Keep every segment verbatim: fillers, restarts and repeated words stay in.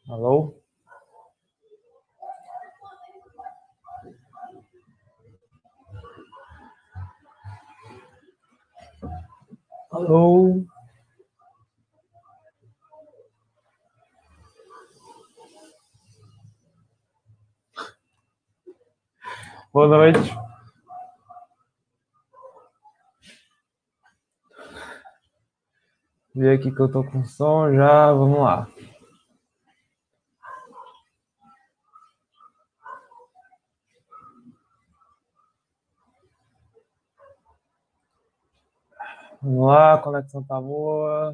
Alô? Alô? Boa noite. Vê aqui que eu tô com som já, vamos lá. Vamos lá, a conexão tá boa.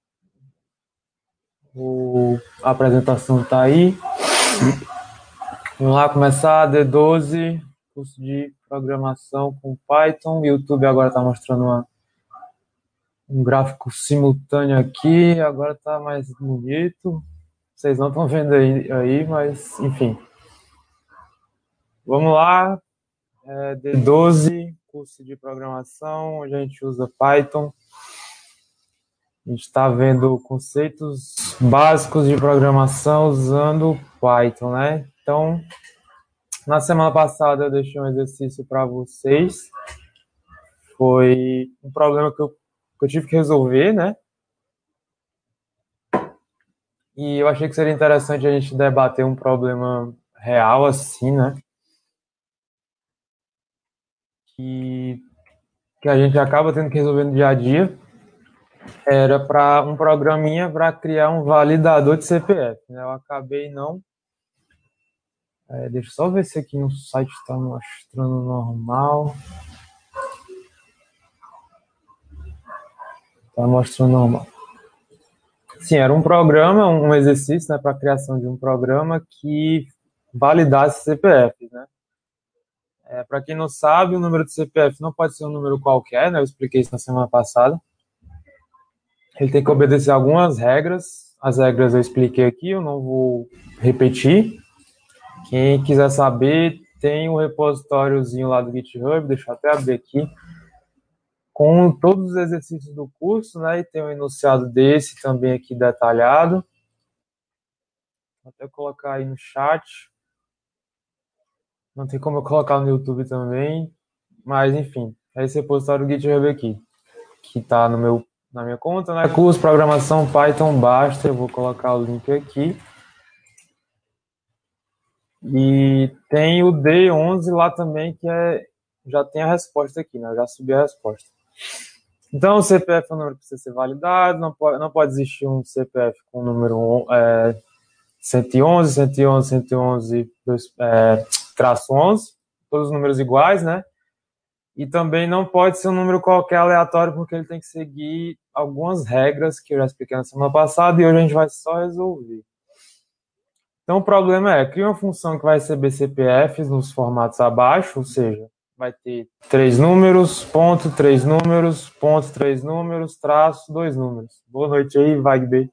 O... A apresentação tá aí. Vamos lá começar, D doze, curso de programação com Python. O YouTube agora tá mostrando uma... um gráfico simultâneo aqui, agora tá mais bonito. Vocês não estão vendo aí, aí, mas enfim. Vamos lá, é D doze, curso de programação, onde a gente usa Python. A gente está vendo conceitos básicos de programação usando Python, né? Então, na semana passada eu deixei um exercício para vocês. Foi um problema que eu, que eu tive que resolver, né? E eu achei que seria interessante a gente debater um problema real assim, né? Que, que a gente acaba tendo que resolver no dia a dia. Era para um programinha para criar um validador de C P F, né? Eu acabei não... É, deixa eu só ver se aqui no site está mostrando normal. Está mostrando normal. Sim, era um programa, um exercício, né, para a criação de um programa que validasse C P F, né? É, para quem não sabe, o número de C P F não pode ser um número qualquer, né? Eu expliquei isso na semana passada. Ele tem que obedecer algumas regras. As regras eu expliquei aqui, eu não vou repetir. Quem quiser saber, tem um repositóriozinho lá do GitHub, deixa eu até abrir aqui, com todos os exercícios do curso, né? E tem um enunciado desse também aqui detalhado. Vou até colocar aí no chat. Não tem como eu colocar no YouTube também. Mas, enfim, é esse repositório do GitHub aqui, que está no meu, na minha conta, né? Curso Programação Python basta. Eu vou colocar o link aqui. E tem o D onze lá também, que é, já tem a resposta aqui, né? Eu já subi a resposta. Então, o C P F é um número que precisa ser validado, não pode, não pode existir um C P F com o número é, cento e onze, cento e onze, cento e onze, é, traço onze, todos os números iguais, né? E também não pode ser um número qualquer aleatório, porque ele tem que seguir algumas regras que eu já expliquei na semana passada e hoje a gente vai só resolver. Então, o problema é, cria uma função que vai receber C P Fs nos formatos abaixo, ou seja, vai ter três números, ponto, três números, ponto, três números, traço, dois números. Boa noite aí, VagB.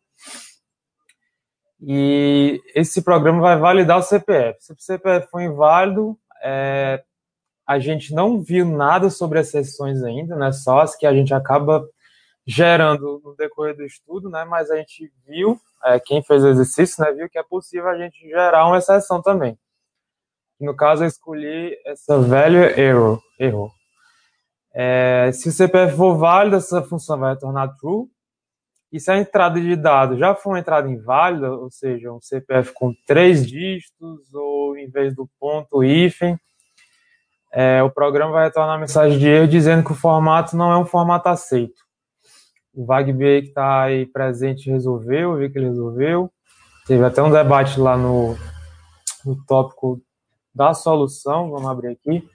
E esse programa vai validar o C P F. Se o C P F for inválido, é, a gente não viu nada sobre as sessões ainda, né? Só as que a gente acaba gerando no decorrer do estudo, né? Mas a gente viu, é, quem fez o exercício, né, viu que é possível a gente gerar uma exceção também. No caso, eu escolhi essa value error. error. É, se o C P F for válido, essa função vai retornar true. E se a entrada de dados já for uma entrada inválida, ou seja, um C P F com três dígitos, ou em vez do ponto, hífen, é, o programa vai retornar a mensagem de erro dizendo que o formato não é um formato aceito. O VagB que está aí presente resolveu, eu vi que ele resolveu. Teve até um debate lá no, no tópico da solução, vamos abrir aqui.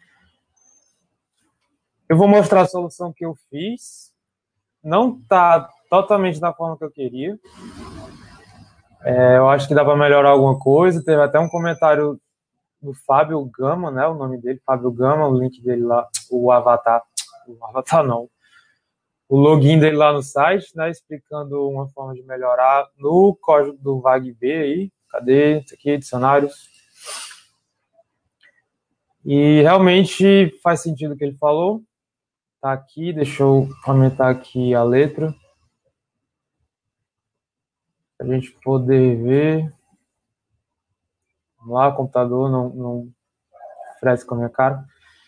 Eu vou mostrar a solução que eu fiz. Não está totalmente da forma que eu queria. É, eu acho que dá para melhorar alguma coisa. Teve até um comentário do Fábio Gama, né? O nome dele, Fábio Gama, o link dele lá, o avatar. O avatar não. O login dele lá no site, né? Explicando uma forma de melhorar no código do VagB aí. Cadê? Isso aqui, dicionários. E realmente faz sentido o que ele falou. Tá aqui, deixa eu aumentar aqui a letra. Pra gente poder ver. Vamos lá, o computador não, não oferece com a minha cara.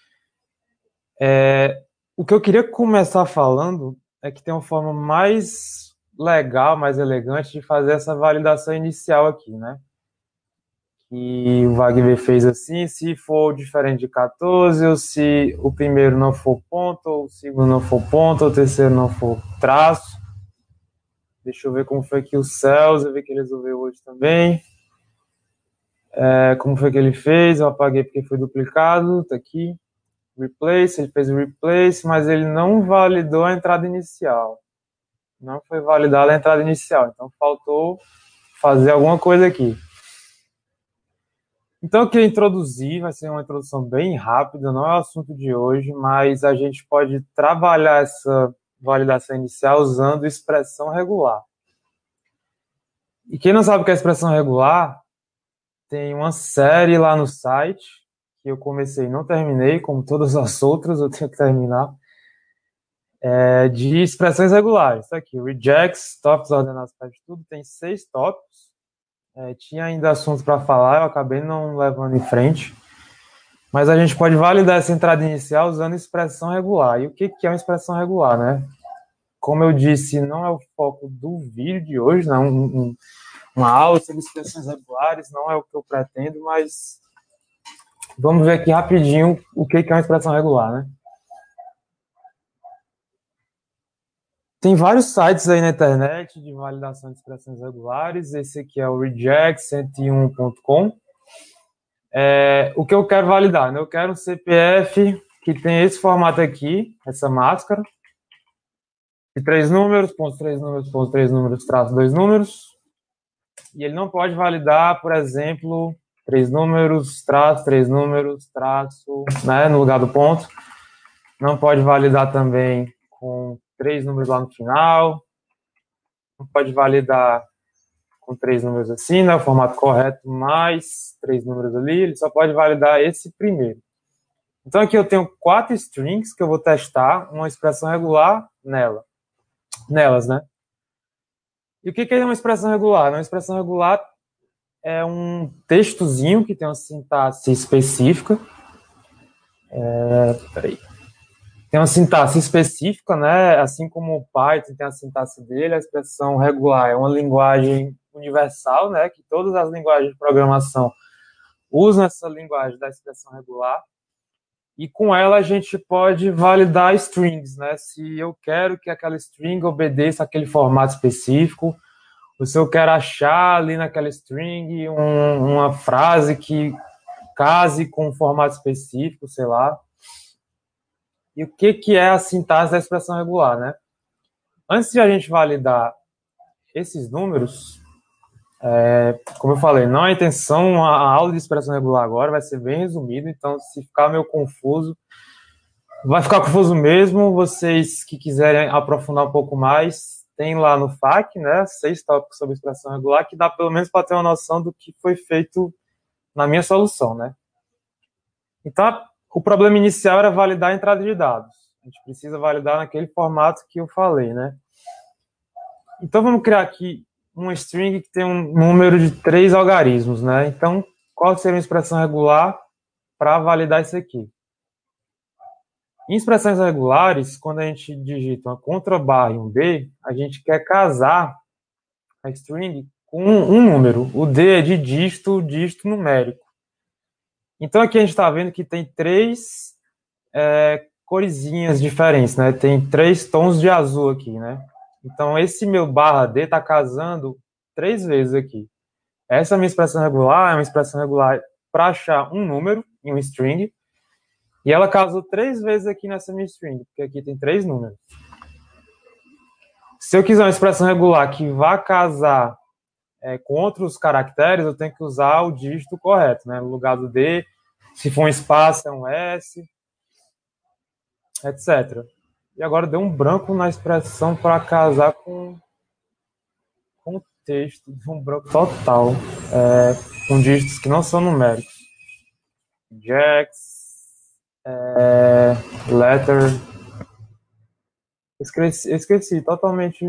É, o que eu queria começar falando é que tem uma forma mais legal, mais elegante de fazer essa validação inicial aqui, né? Que o Wagner fez assim, se for diferente de quatorze, ou se o primeiro não for ponto, ou o segundo não for ponto, ou o terceiro não for traço. Deixa eu ver como foi que o Celso, eu vi que ele resolveu hoje também. É, como foi que ele fez? Eu apaguei porque foi duplicado, tá aqui. Replace, ele fez o replace, mas ele não validou a entrada inicial. Não foi validada a entrada inicial, então faltou fazer alguma coisa aqui. Então eu queria introduzir, vai ser uma introdução bem rápida, não é o assunto de hoje, mas a gente pode trabalhar essa validação inicial usando expressão regular. E quem não sabe o que é expressão regular, tem uma série lá no site, que eu comecei e não terminei, como todas as outras, eu tenho que terminar, é, de expressões regulares. Isso aqui, rejects, tópicos ordenados para tudo, tem seis tópicos. É, tinha ainda assuntos para falar, eu acabei não levando em frente. Mas a gente pode validar essa entrada inicial usando expressão regular. E o que é uma expressão regular, né? Como eu disse, não é o foco do vídeo de hoje, não. Um, um, uma aula sobre expressões regulares, não é o que eu pretendo, mas vamos ver aqui rapidinho o que é uma expressão regular, né? Tem vários sites aí na internet de validação de expressões regulares. Esse aqui é o reject cento e um ponto com. É, o que eu quero validar, né? Eu quero um C P F que tem esse formato aqui, essa máscara, de três números, ponto três números, ponto três números, traço dois números. E ele não pode validar, por exemplo, três números, traço, três números, traço, né, no lugar do ponto. Não pode validar também com três números lá no final. Não pode validar com três números assim, né, o formato correto, mais três números ali. Ele só pode validar esse primeiro. Então aqui eu tenho quatro strings que eu vou testar uma expressão regular nela, nelas, né? E o que é uma expressão regular? Uma expressão regular é um textozinho que tem uma sintaxe específica. É, peraí. Tem uma sintaxe específica, né? Assim como o Python tem a sintaxe dele, a expressão regular é uma linguagem universal, né? Que todas as linguagens de programação usam essa linguagem da expressão regular. E com ela a gente pode validar strings, né? Se eu quero que aquela string obedeça aquele formato específico, ou se eu quero achar ali naquela string um, uma frase que case com um formato específico, sei lá. E o que, que é a sintaxe da expressão regular, né? Antes de a gente validar esses números, é, como eu falei, não é a intenção, a aula de expressão regular agora vai ser bem resumida, então se ficar meio confuso, vai ficar confuso mesmo. Vocês que quiserem aprofundar um pouco mais, tem lá no F A Q, né, seis tópicos sobre expressão regular, que dá pelo menos para ter uma noção do que foi feito na minha solução, né? Então, o problema inicial era validar a entrada de dados. A gente precisa validar naquele formato que eu falei, né? Então, vamos criar aqui uma string que tem um número de três algarismos, né? Então, qual seria uma expressão regular para validar isso aqui? Em expressões regulares, quando a gente digita uma contrabarra e um D, a gente quer casar a string com um número. O D é de dígito, dígito numérico. Então, aqui a gente está vendo que tem três é, coresinhas diferentes, né? Tem três tons de azul aqui, né? Então, esse meu barra D está casando três vezes aqui. Essa minha expressão regular é uma expressão regular para achar um número em um string, e ela casou três vezes aqui nessa minha string, porque aqui tem três números. Se eu quiser uma expressão regular que vá casar é, com outros caracteres, eu tenho que usar o dígito correto, né? No lugar do D, se for um espaço, é um S, etcétera. E agora deu um branco na expressão para casar com, com o texto, deu um branco total, é, com dígitos que não são numéricos. Jax, é, letter. Esqueci, esqueci totalmente.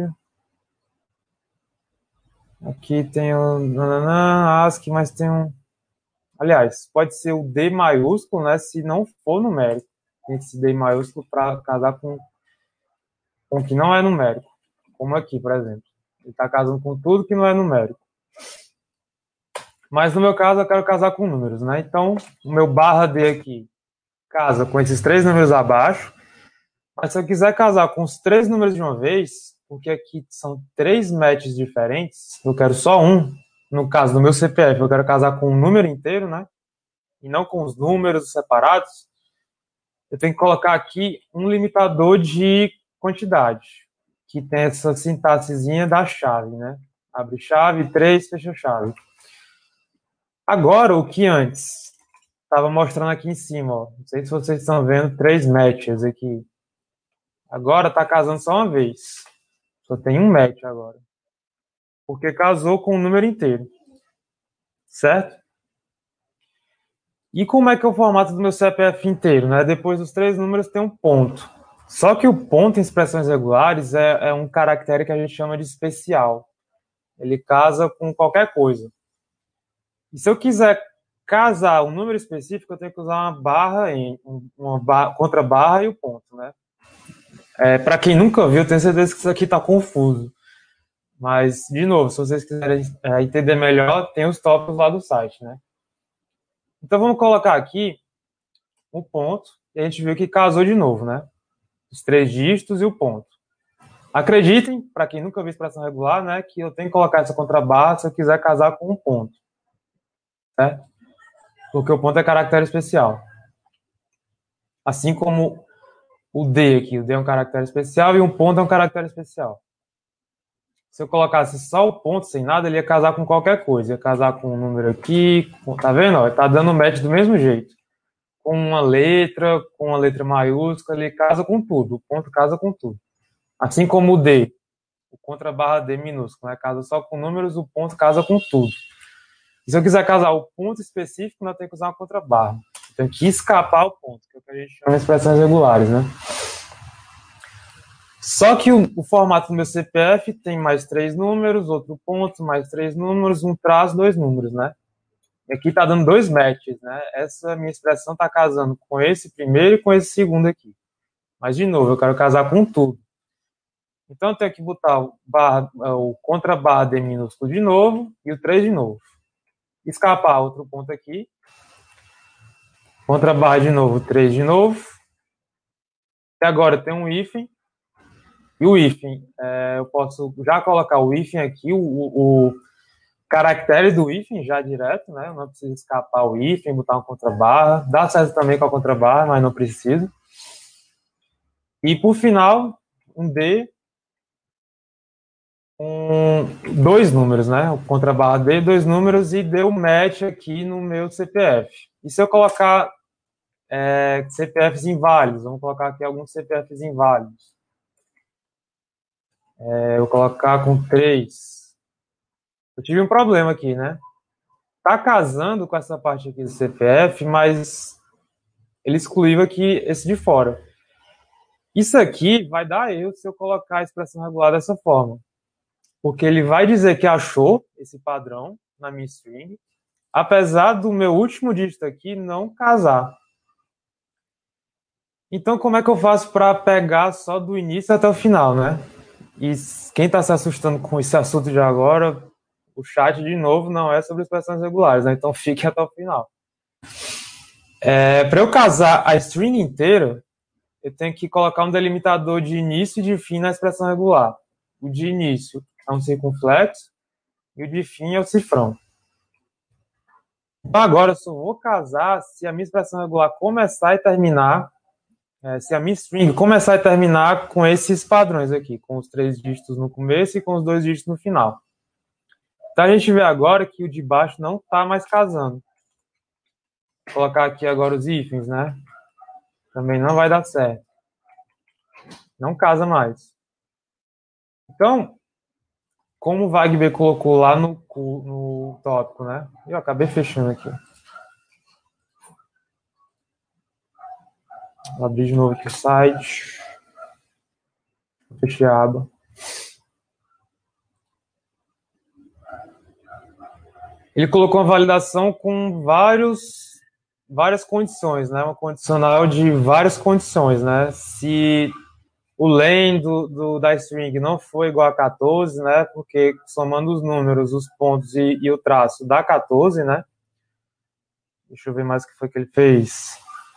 Aqui tem o nananã, ASCII, mas tem um. Aliás, pode ser o D maiúsculo, né, se não for numérico. Tem esse D maiúsculo para casar com com o que não é numérico. Como aqui, por exemplo. Ele está casando com tudo que não é numérico. Mas no meu caso, eu quero casar com números, né? Então, o meu barra D aqui casa com esses três números abaixo. Mas se eu quiser casar com os três números de uma vez, porque aqui são três matches diferentes, eu quero só um. No caso do meu C P F, eu quero casar com um número inteiro, né? E não com os números separados. Eu tenho que colocar aqui um limitador de quantidade, que tem essa sintaxezinha da chave, né? Abre chave, três, fecha chave. Agora, o que antes estava mostrando aqui em cima, ó. Não sei se vocês estão vendo três matches aqui. Agora está casando só uma vez. Só tem um match agora. Porque casou com o número inteiro. Certo? E como é que é o formato do meu C P F inteiro, né? Depois dos três números tem um ponto. Só que o ponto em expressões regulares é, é um caractere que a gente chama de especial. Ele casa com qualquer coisa. E se eu quiser casar um número específico, eu tenho que usar uma barra, em, uma barra, contra barra e o ponto, né? É, para quem nunca viu, tenho certeza que isso aqui está confuso. Mas, de novo, se vocês quiserem é, entender melhor, tem os tópicos lá do site, né? Então vamos colocar aqui o ponto e a gente viu que casou de novo, né? Os três dígitos e o ponto. Acreditem, para quem nunca viu expressão regular, né, que eu tenho que colocar essa contrabarra se eu quiser casar com um ponto. Certo? Porque o ponto é caractere especial. Assim como o D aqui, o D é um caractere especial e um ponto é um caractere especial. Se eu colocasse só o ponto sem nada, ele ia casar com qualquer coisa. Ia casar com um número aqui, com, tá vendo? Ó, ele tá dando match do mesmo jeito. Com uma letra, com uma letra maiúscula, ele casa com tudo. O ponto casa com tudo. Assim como o D, o contra barra D minúsculo, né? Casa só com números, o ponto casa com tudo. E se eu quiser casar o ponto específico, eu tenho que usar uma contra barra. Eu tenho que escapar o ponto, que é o que a gente chama de expressões regulares, né? Só que o, o formato do meu C P F tem mais três números, outro ponto, mais três números, um traço, dois números, né? E aqui tá dando dois matches, né? Essa minha expressão tá casando com esse primeiro e com esse segundo aqui. Mas, de novo, eu quero casar com tudo. Então, eu tenho que botar o, barra, o contra barra D minúsculo de novo e o três de novo. Escapar outro ponto aqui. Contra barra de novo, três de novo. E agora tem um hífen. E o hífen, é, eu posso já colocar o hífen aqui, o, o caractere do hífen já direto, né? Eu não preciso escapar o hífen, botar uma contrabarra. Dá certo também com a contrabarra, mas não preciso. E por final, um D com dois números, né? O contrabarra D, dois números e deu match aqui no meu C P F. E se eu colocar é, C P Fs inválidos, vamos colocar aqui alguns C P Fs inválidos. É, eu vou colocar com três. Eu tive um problema aqui, né? Tá casando com essa parte aqui do C P F, mas ele excluiu aqui esse de fora. Isso aqui vai dar erro se eu colocar a expressão regular dessa forma. Porque ele vai dizer que achou esse padrão na minha string, apesar do meu último dígito aqui não casar. Então, como é que eu faço para pegar só do início até o final, né? E quem está se assustando com esse assunto de agora, o chat, de novo, não é sobre expressões regulares, né? Então fique até o final. É, para eu casar a string inteira, eu tenho que colocar um delimitador de início e de fim na expressão regular. O de início é um circunflexo e o de fim é o cifrão. Então agora eu só vou casar se a minha expressão regular começar e terminar, é, se a minha string começar e terminar com esses padrões aqui, com os três dígitos no começo e com os dois dígitos no final. Então a gente vê agora que o de baixo não está mais casando. Vou colocar aqui agora os hífens, né? Também não vai dar certo. Não casa mais. Então, como o Wagner colocou lá no, no tópico, né? Eu acabei fechando aqui. Vou abrir de novo aqui o site. Fechei a aba. Ele colocou uma validação com vários, várias condições, né? Uma condicional de várias condições, né? Se o len do, do, da string não for igual a quatorze, né? Porque somando os números, os pontos e, e o traço dá quatorze, né? Deixa eu ver mais o que foi que ele fez.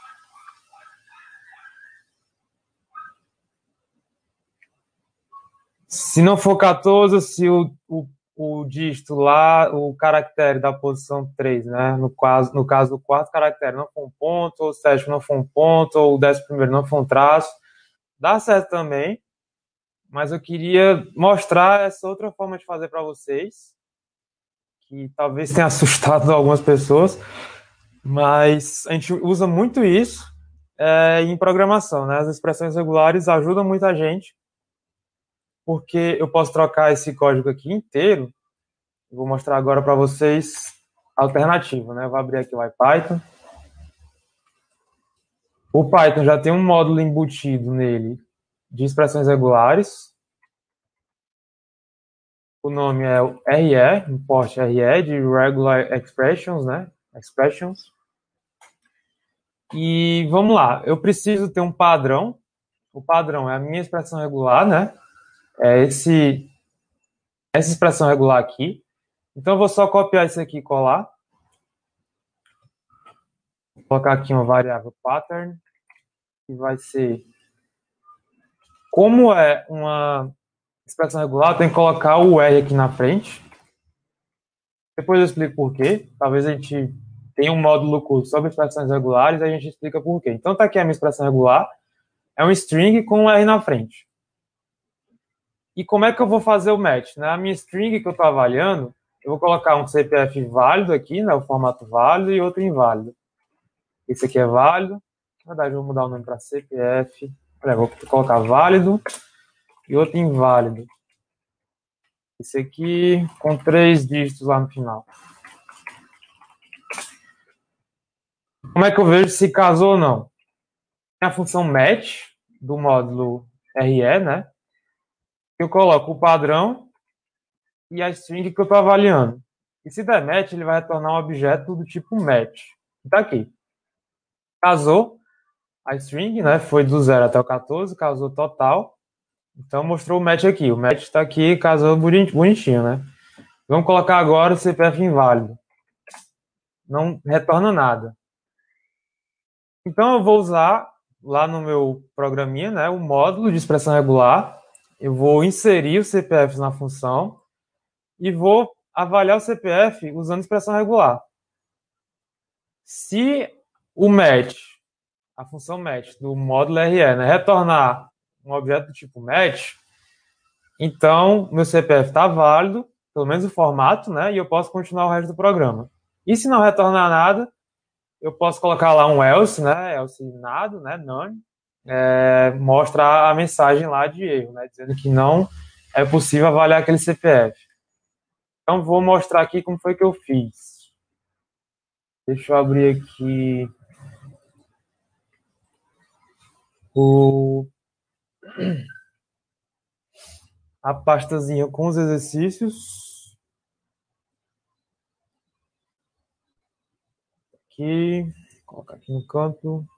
Se não for quatorze, se o, o, o dígito lá, o caractere da posição três, né? No caso, no caso do quarto caractere não for um ponto, ou o sétimo não for um ponto, ou o décimo primeiro não for um traço, dá certo também, mas eu queria mostrar essa outra forma de fazer para vocês, que talvez tenha assustado algumas pessoas, mas a gente usa muito isso é, em programação, né? As expressões regulares ajudam muita gente, porque eu posso trocar esse código aqui inteiro. Eu vou mostrar agora para vocês a alternativa, né? Eu vou abrir aqui o IPython. O Python já tem um módulo embutido nele de expressões regulares. O nome é o R E, import R E, de Regular Expressions, né? Expressions. E vamos lá, eu preciso ter um padrão. O padrão é a minha expressão regular, né? É esse, essa expressão regular aqui. Então eu vou só copiar isso aqui e colar. Vou colocar aqui uma variável pattern, que vai ser... Como é uma expressão regular, eu tenho que colocar o R aqui na frente. Depois eu explico por quê. Talvez a gente tenha um módulo curto sobre expressões regulares e a gente explica por quê. Então tá aqui a minha expressão regular. É um string com um R na frente. E como é que eu vou fazer o match? Na minha string que eu estou avaliando, eu vou colocar um C P F válido aqui, né, o formato válido, e outro inválido. Esse aqui é válido. Na verdade, eu vou mudar o nome para C P F. Olha, vou colocar válido e outro inválido. Esse aqui com três dígitos lá no final. Como é que eu vejo se casou ou não? Tem a função match do módulo R E, né? Eu coloco o padrão e a string que eu estou avaliando. E se der match, ele vai retornar um objeto do tipo match. Está aqui. Casou a string, né? Foi do zero até o quatorze, casou total. Então mostrou o match aqui. O match está aqui, casou bonitinho, né? Vamos colocar agora o C P F inválido. Não retorna nada. Então eu vou usar lá no meu programinha, né, o módulo de expressão regular. Eu vou inserir o C P F na função e vou avaliar o C P F usando expressão regular. Se o match, a função match do módulo R E, né, retornar um objeto do tipo match, então meu C P F está válido, pelo menos o formato, né, e eu posso continuar o resto do programa. E se não retornar nada, eu posso colocar lá um else, né, else nada, né, none, é, mostra a mensagem lá de erro, né, dizendo que não é possível avaliar aquele C P F. Então, vou mostrar aqui como foi que eu fiz. Deixa eu abrir aqui o... a pastazinha com os exercícios. Aqui, vou colocar aqui no canto.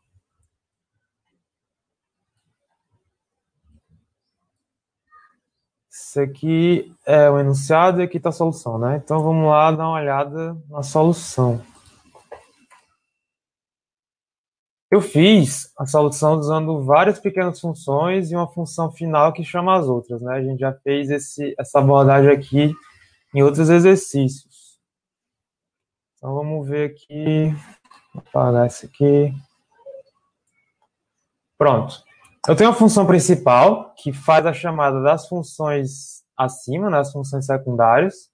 Isso aqui é o enunciado e aqui está a solução, né? Então, vamos lá dar uma olhada na solução. Eu fiz a solução usando várias pequenas funções e uma função final que chama as outras, né? A gente já fez esse, essa abordagem aqui em outros exercícios. Então, vamos ver aqui. Vou apagar isso aqui. Pronto. Eu tenho a função principal, que faz a chamada das funções acima, né? As funções secundárias.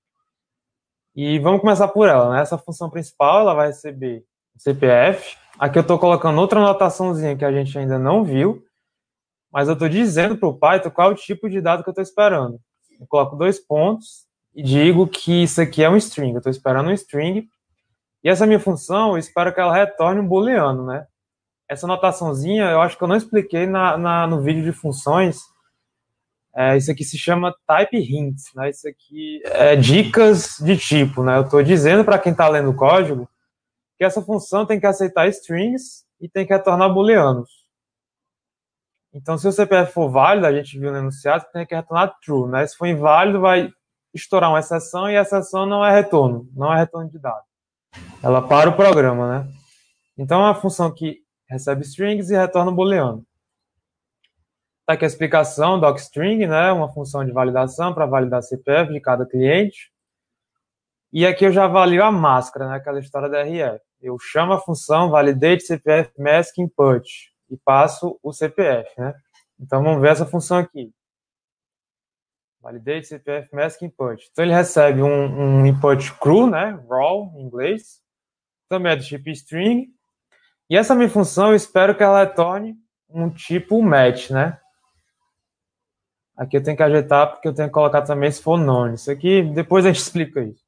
E vamos começar por ela, né? Essa função principal, ela vai receber o C P F. Aqui eu estou colocando outra anotaçãozinha que a gente ainda não viu, mas eu estou dizendo para o Python qual é o tipo de dado que eu estou esperando. Eu coloco dois pontos e digo que isso aqui é um string. Eu estou esperando um string. E essa minha função, eu espero que ela retorne um booleano, né? Essa anotaçãozinha, eu acho que eu não expliquei na, na, no vídeo de funções. É, isso aqui se chama type hints, né? Isso aqui é dicas de tipo, né? Eu estou dizendo para quem está lendo o código que essa função tem que aceitar strings e tem que retornar booleanos. Então, se o C P F for válido, a gente viu no enunciado que tem que retornar true, né? Se for inválido, vai estourar uma exceção e a exceção não é retorno, não é retorno de dado. Ela para o programa, né? Então, é uma função que recebe strings e retorna booleano. Está aqui a explicação, docstring, né? Uma função de validação para validar C P F de cada cliente. E aqui eu já avalio a máscara, né? Aquela história da R F. Eu chamo a função validate C P F mask input e passo o C P F, né? Então vamos ver essa função aqui. Validate C P F mask input. Então ele recebe um, um input cru, né? Raw em inglês. Também é do tipo string. E essa minha função eu espero que ela retorne um tipo match, né? Aqui eu tenho que ajeitar porque eu tenho que colocar também se for none. Isso aqui, depois a gente explica isso.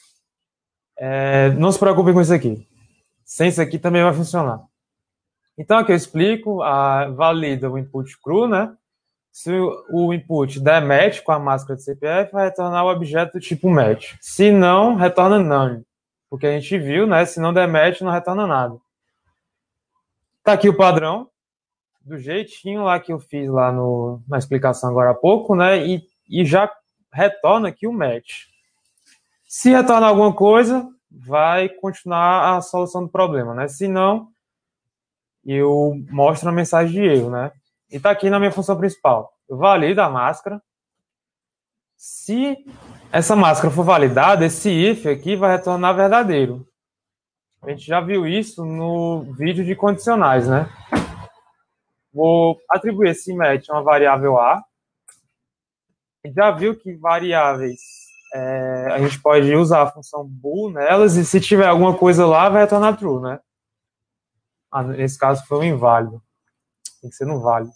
É, não se preocupe com isso aqui. Sem isso aqui também vai funcionar. Então aqui eu explico, a, valida o input cru, né? Se o, o input der match com a máscara de C P F, vai retornar o objeto do tipo match. Se não, retorna none. Porque a gente viu, né? Se não der match, não retorna nada. Tá aqui o padrão, do jeitinho lá que eu fiz lá no, na explicação agora há pouco, né? E, e já retorna aqui o match. Se retornar alguma coisa, vai continuar a solução do problema, né? Se não, eu mostro a mensagem de erro, né? E está aqui na minha função principal. Eu valido a máscara. Se essa máscara for validada, esse if aqui vai retornar verdadeiro. A gente já viu isso no vídeo de condicionais, né? Vou atribuir esse match a uma variável A. A gente já viu que variáveis, é, a gente pode usar a função bool nelas e se tiver alguma coisa lá, vai retornar true, né? Ah, nesse caso foi um inválido. Tem que ser no válido.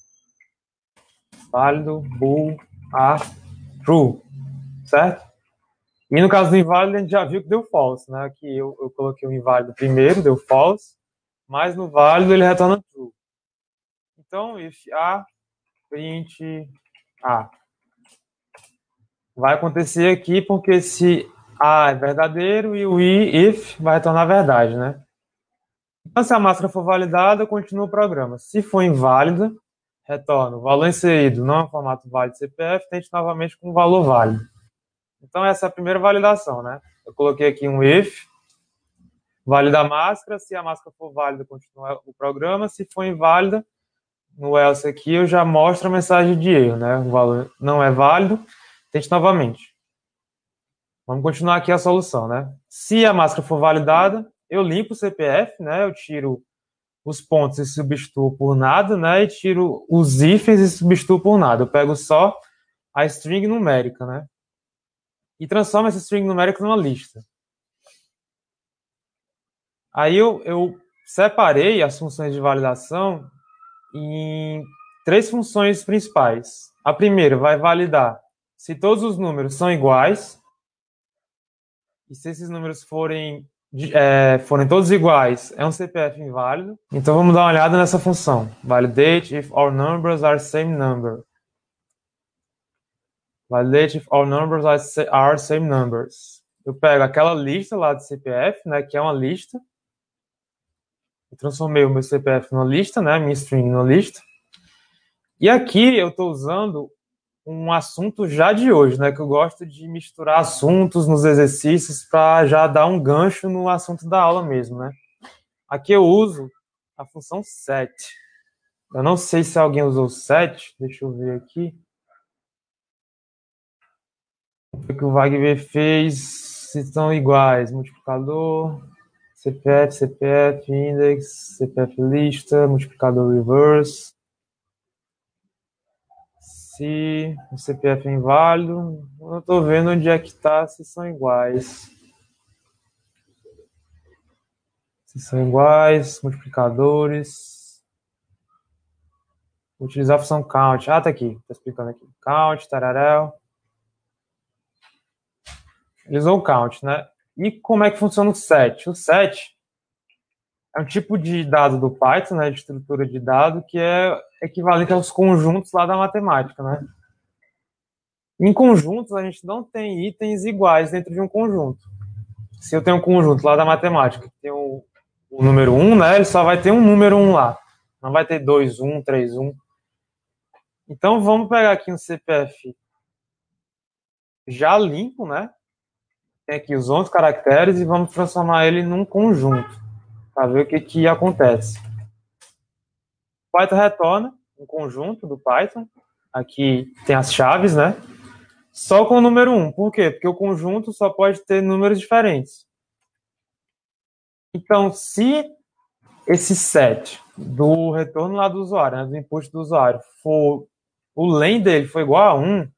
Válido, bool, a, true. Certo? E no caso do inválido, a gente já viu que deu false, né? Aqui eu, eu coloquei o inválido primeiro, deu false, mas no válido ele retorna true. Então, if a, print a. Vai acontecer aqui porque se a é verdadeiro e o i, if, vai retornar verdade, né? Então, se a máscara for validada, continua o programa. Se for inválida, retorna o valor inserido não é um formato válido C P F, tente novamente com o valor válido. Então, essa é a primeira validação, né? Eu coloquei aqui um if, válida a máscara, se a máscara for válida, continua o programa, se for inválida, no else aqui eu já mostro a mensagem de erro, né? O valor não é válido, tente novamente. Vamos continuar aqui a solução, né? Se a máscara for validada, eu limpo o C P F, né? Eu tiro os pontos e substituo por nada, né? E tiro os hífens e substituo por nada. Eu pego só a string numérica, né? E transformo essa string numérica numa lista. Aí eu, eu separei as funções de validação em três funções principais. A primeira vai validar se todos os números são iguais. E se esses números forem, é, forem todos iguais, é um C P F inválido. Então vamos dar uma olhada nessa função. Validate if all numbers are same number. Validate if all numbers are same numbers. Eu pego aquela lista lá de C P F, né, que é uma lista. Eu transformei o meu C P F numa lista, né, minha string numa lista. E aqui eu estou usando um assunto já de hoje, né, que eu gosto de misturar assuntos nos exercícios para já dar um gancho no assunto da aula mesmo, né. Aqui eu uso a função set. Eu não sei se alguém usou set, deixa eu ver aqui. O que o Wagner fez, se estão iguais, multiplicador, C P F, C P F, index, C P F lista, multiplicador reverse. Se o C P F é inválido, eu não estou vendo onde é que está, se são iguais. Se são iguais, multiplicadores. Vou utilizar a função count. Ah, tá aqui, tá explicando aqui. Count, tararel. Ele usou o count, né? E como é que funciona o set? O set é um tipo de dado do Python, né, de estrutura de dado, que é equivalente aos conjuntos lá da matemática, né? Em conjuntos, a gente não tem itens iguais dentro de um conjunto. Se eu tenho um conjunto lá da matemática, que tem o, o número um, né, ele só vai ter um número um lá. Não vai ter dois, um, três, um. Então, vamos pegar aqui um C P F já limpo, né? Tem aqui os onze caracteres e vamos transformar ele num conjunto, para ver o que, que acontece. O Python retorna um conjunto do Python. Aqui tem as chaves, né? Só com o número um. Por quê? Porque o conjunto só pode ter números diferentes. Então, se esse set do retorno lá do usuário, né, do input do usuário, for o len dele for igual a um,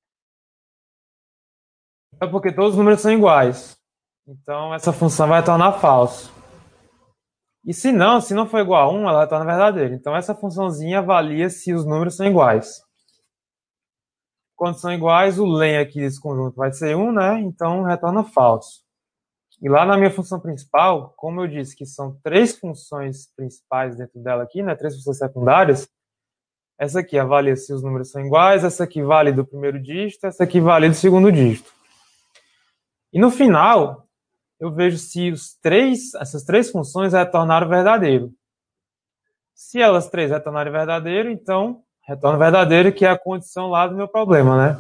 é porque todos os números são iguais. Então, essa função vai retornar falso. E se não, se não for igual a um, ela retorna verdadeiro. Então, essa funçãozinha avalia se os números são iguais. Quando são iguais, o len aqui desse conjunto vai ser um, né? Então, retorna falso. E lá na minha função principal, como eu disse que são três funções principais dentro dela aqui, né? Três funções secundárias. Essa aqui avalia se os números são iguais, essa aqui vale do primeiro dígito, essa aqui vale do segundo dígito. E no final, eu vejo se os três, essas três funções retornaram verdadeiro. Se elas três retornarem verdadeiro, então retorna verdadeiro, que é a condição lá do meu problema, né?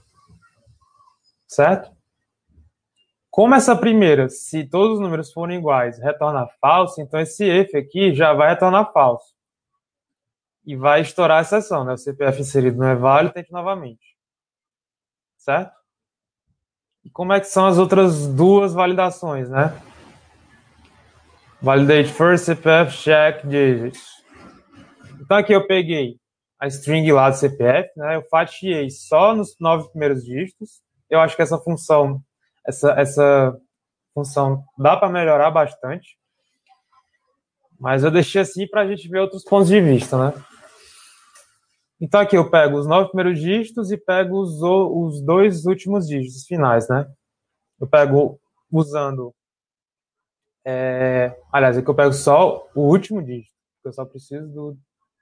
Certo? Como essa primeira, se todos os números forem iguais, retorna falso, então esse if aqui já vai retornar falso. E vai estourar a exceção, né? O C P F inserido não é válido, tente novamente. Certo? E como é que são as outras duas validações, né? Validate first, C P F, check digits. Então aqui eu peguei a string lá do C P F, né? Eu fatiei só nos nove primeiros dígitos. Eu acho que essa função, essa, essa função dá para melhorar bastante. Mas eu deixei assim para a gente ver outros pontos de vista, né? Então aqui eu pego os nove primeiros dígitos e pego os, os dois últimos dígitos finais, né? Eu pego usando... É, aliás, aqui eu pego só o último dígito, porque eu só preciso do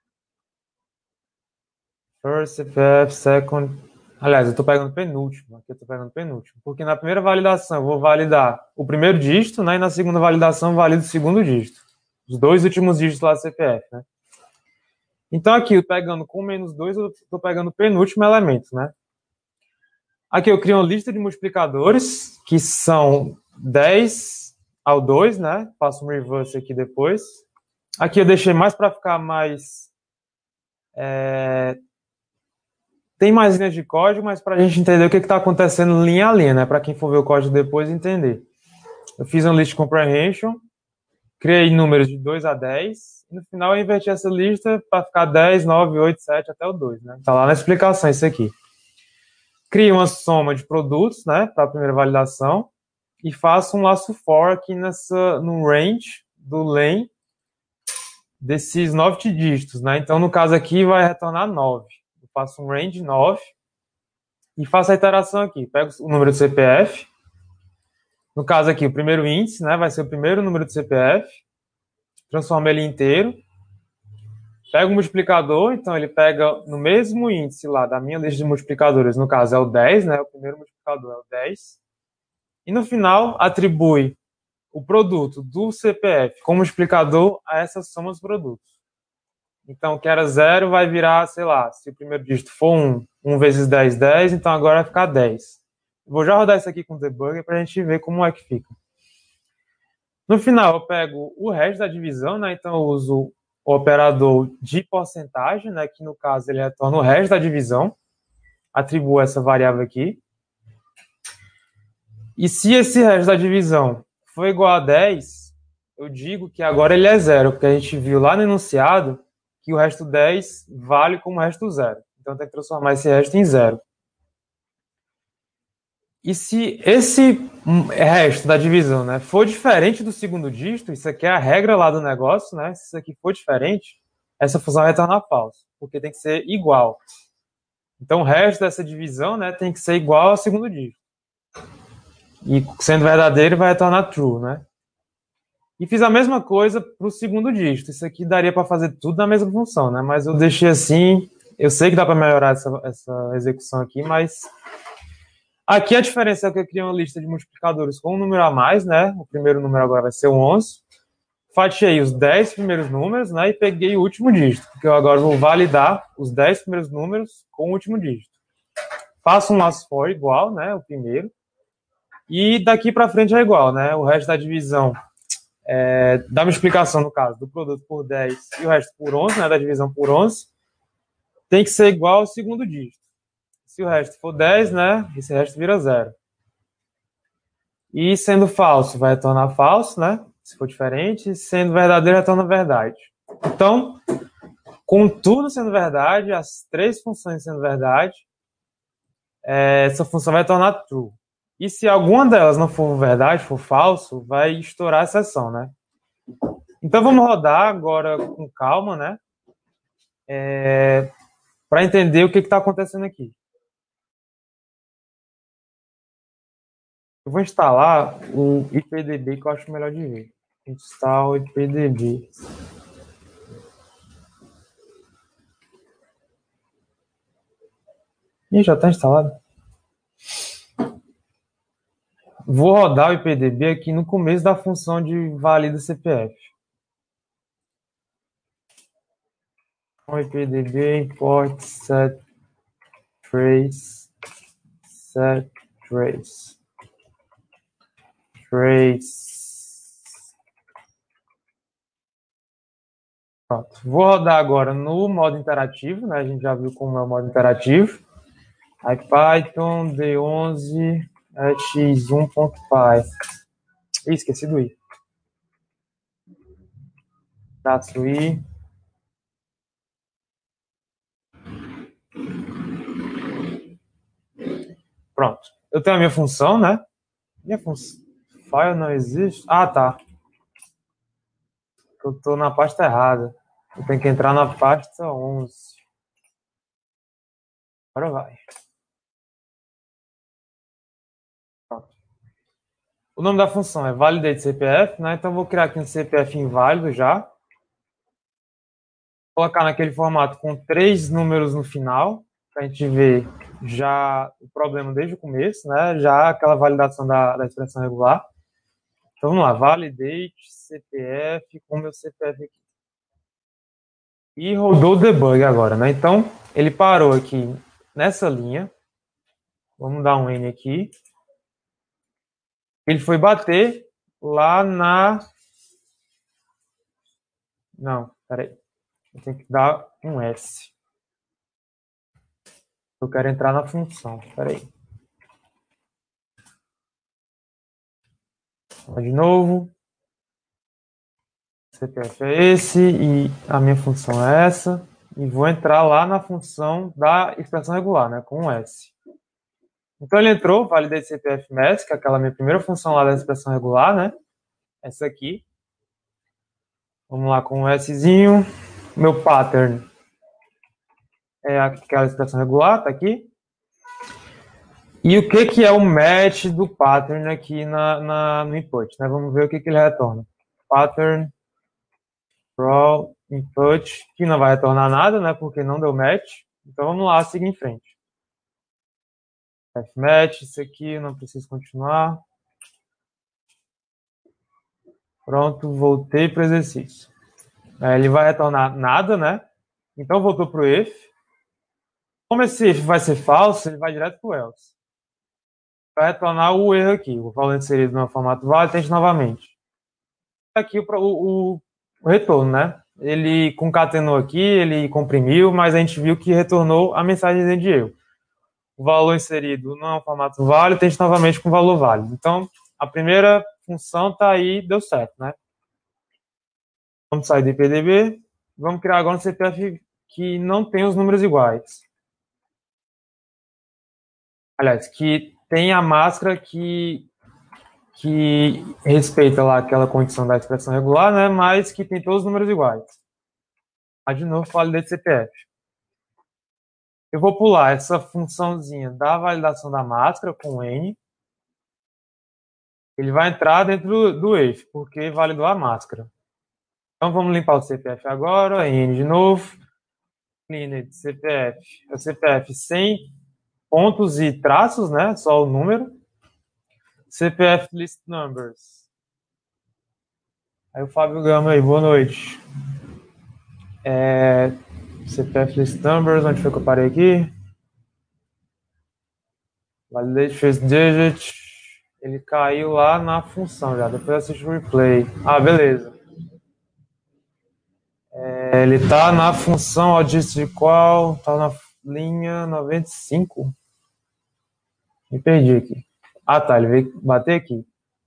first, C P F, second... Aliás, eu estou pegando penúltimo, aqui eu estou pegando penúltimo, porque na primeira validação eu vou validar o primeiro dígito, né? E na segunda validação eu valido o segundo dígito. Os dois últimos dígitos lá do C P F, né? Então aqui, eu pegando com menos dois, eu estou pegando o penúltimo elemento, né? Aqui eu crio uma lista de multiplicadores, que são dez ao dois, né? Faço um reverse aqui depois. Aqui eu deixei mais para ficar mais... É... Tem mais linhas de código, mas para a gente entender o que está acontecendo linha a linha, né? Para quem for ver o código depois entender. Eu fiz um list comprehension, criei números de dois a dez, e no final eu inverti essa lista para ficar dez, nove, oito, sete até o dois, né? Tá lá na explicação isso aqui. Crio uma soma de produtos, né, para a primeira validação, e faço um laço for aqui nessa, no range do len desses nove dígitos, né? Então, no caso aqui, vai retornar nove. Eu faço um range nove e faço a iteração aqui. Pego o número do C P F. No caso aqui, o primeiro índice, né, vai ser o primeiro número do C P F. Transformo ele inteiro. Pego o multiplicador, então ele pega no mesmo índice lá da minha lista de multiplicadores, no caso é o dez, né? O primeiro multiplicador é o dez. E no final atribui o produto do C P F como multiplicador a essa soma dos produtos. Então, o que era zero vai virar, sei lá, se o primeiro dígito for um, um vezes dez, dez, então agora vai ficar dez. Vou já rodar isso aqui com o debugger para a gente ver como é que fica. No final, eu pego o resto da divisão, né? Então, eu uso o operador de porcentagem, né, que no caso ele retorna o resto da divisão, atribuo essa variável aqui. E se esse resto da divisão for igual a dez, eu digo que agora ele é zero, porque a gente viu lá no enunciado que o resto dez vale como o resto zero. Então tem que transformar esse resto em zero. E se esse resto da divisão, né, for diferente do segundo dígito, isso aqui é a regra lá do negócio, né? Se isso aqui for diferente, essa função vai retornar falso, porque tem que ser igual. Então o resto dessa divisão, né, tem que ser igual ao segundo dígito. E sendo verdadeiro, vai retornar true, né? E fiz a mesma coisa para o segundo dígito. Isso aqui daria para fazer tudo na mesma função, né? Mas eu deixei assim Eu sei que dá para melhorar essa, essa execução aqui, mas aqui a diferença é que eu criei uma lista de multiplicadores com um número a mais, né? O primeiro número agora vai ser o onze. Fatiei os dez primeiros números, né? E peguei o último dígito, porque eu agora vou validar os dez primeiros números com o último dígito. Faço um as for igual, né? O primeiro. E daqui para frente é igual, né? O resto da divisão, é, da multiplicação, no caso, do produto por dez e o resto por onze, né? Da divisão por onze, tem que ser igual ao segundo dígito. Se o resto for dez, né? Esse resto vira zero. E sendo falso, vai retornar falso, né? Se for diferente. Sendo verdadeiro, retorna verdade. Então, com tudo sendo verdade, as três funções sendo verdade, é, essa função vai retornar true. E se alguma delas não for verdade, for falso, vai estourar a exceção, né? Então vamos rodar agora com calma, né? É, para entender o que está acontecendo aqui. Eu vou instalar o I P D B que eu acho melhor de ver. Install I P D B. Ih, já está instalado. Vou rodar o I P D B aqui no começo da função de valida C P F. I P D B import set trace set trace trace. Pronto. Vou rodar agora no modo interativo, né? A gente já viu como é o modo interativo. Aí Python D onze x um ponto py. Ih, esqueci do i. Traço i. Pronto. Eu tenho a minha função, né? Minha função. File não existe. Ah, tá. Eu tô na pasta errada. Eu tenho que entrar na pasta onze. Agora vai. Pronto. O nome da função é validate C P F, né? Então eu vou criar aqui um C P F inválido já. Colocar naquele formato com três números no final, para a gente ver já o problema desde o começo, né? Já aquela validação da, da expressão regular. Então vamos lá, validate C P F com meu C P F aqui. E rodou o debug agora, né? Então ele parou aqui nessa linha. Vamos dar um N aqui. Ele foi bater lá na... Não, peraí. Eu tenho que dar um S. Eu quero entrar na função, peraí. De novo. C P F é esse e a minha função é essa. E vou entrar lá na função da expressão regular, né? Com um S. Então ele entrou, validei C P F mask, que é aquela minha primeira função lá da expressão regular, né? Essa aqui. Vamos lá com um Szinho. Meu pattern é aquela expressão regular, tá aqui. E o que, que é o match do pattern aqui na, na, no input, né? Vamos ver o que, que ele retorna. Pattern raw input, que não vai retornar nada, né? Porque não deu match. Então vamos lá, seguir em frente. Fmatch, isso aqui, não preciso continuar. Pronto, voltei para o exercício. Ele vai retornar nada, né? Então voltou para o if. Como esse if vai ser falso, ele vai direto para o else. Vai retornar o erro aqui, o valor inserido no formato válido, tente novamente. Aqui o, o, o retorno, né? Ele concatenou aqui, ele comprimiu, mas a gente viu que retornou a mensagem de erro. O valor inserido não é um formato válido, tente novamente com valor válido. Então, a primeira função está aí, deu certo, né? Vamos sair do I P D B. Vamos criar agora um C P F que não tem os números iguais. Aliás, que tem a máscara que, que respeita lá aquela condição da expressão regular, né? Mas que tem todos os números iguais. Aí, de novo, validate C P F. Eu vou pular essa funçãozinha da validação da máscara com N. Ele vai entrar dentro do, do if, porque validou a máscara. Então vamos limpar o C P F agora, N de novo. Cleaned, C P F. É o C P F sem pontos e traços, né? Só o número. C P F List Numbers. Aí o Fábio Gama aí, boa noite. É, C P F List Numbers, onde foi que eu parei aqui? Validate First Digit. Ele caiu lá na função já, depois assiste o replay. Ah, beleza. É, ele tá na função, ó, disse de qual? Tá na linha noventa e cinco. Me perdi aqui. Ah, tá, ele veio bater aqui.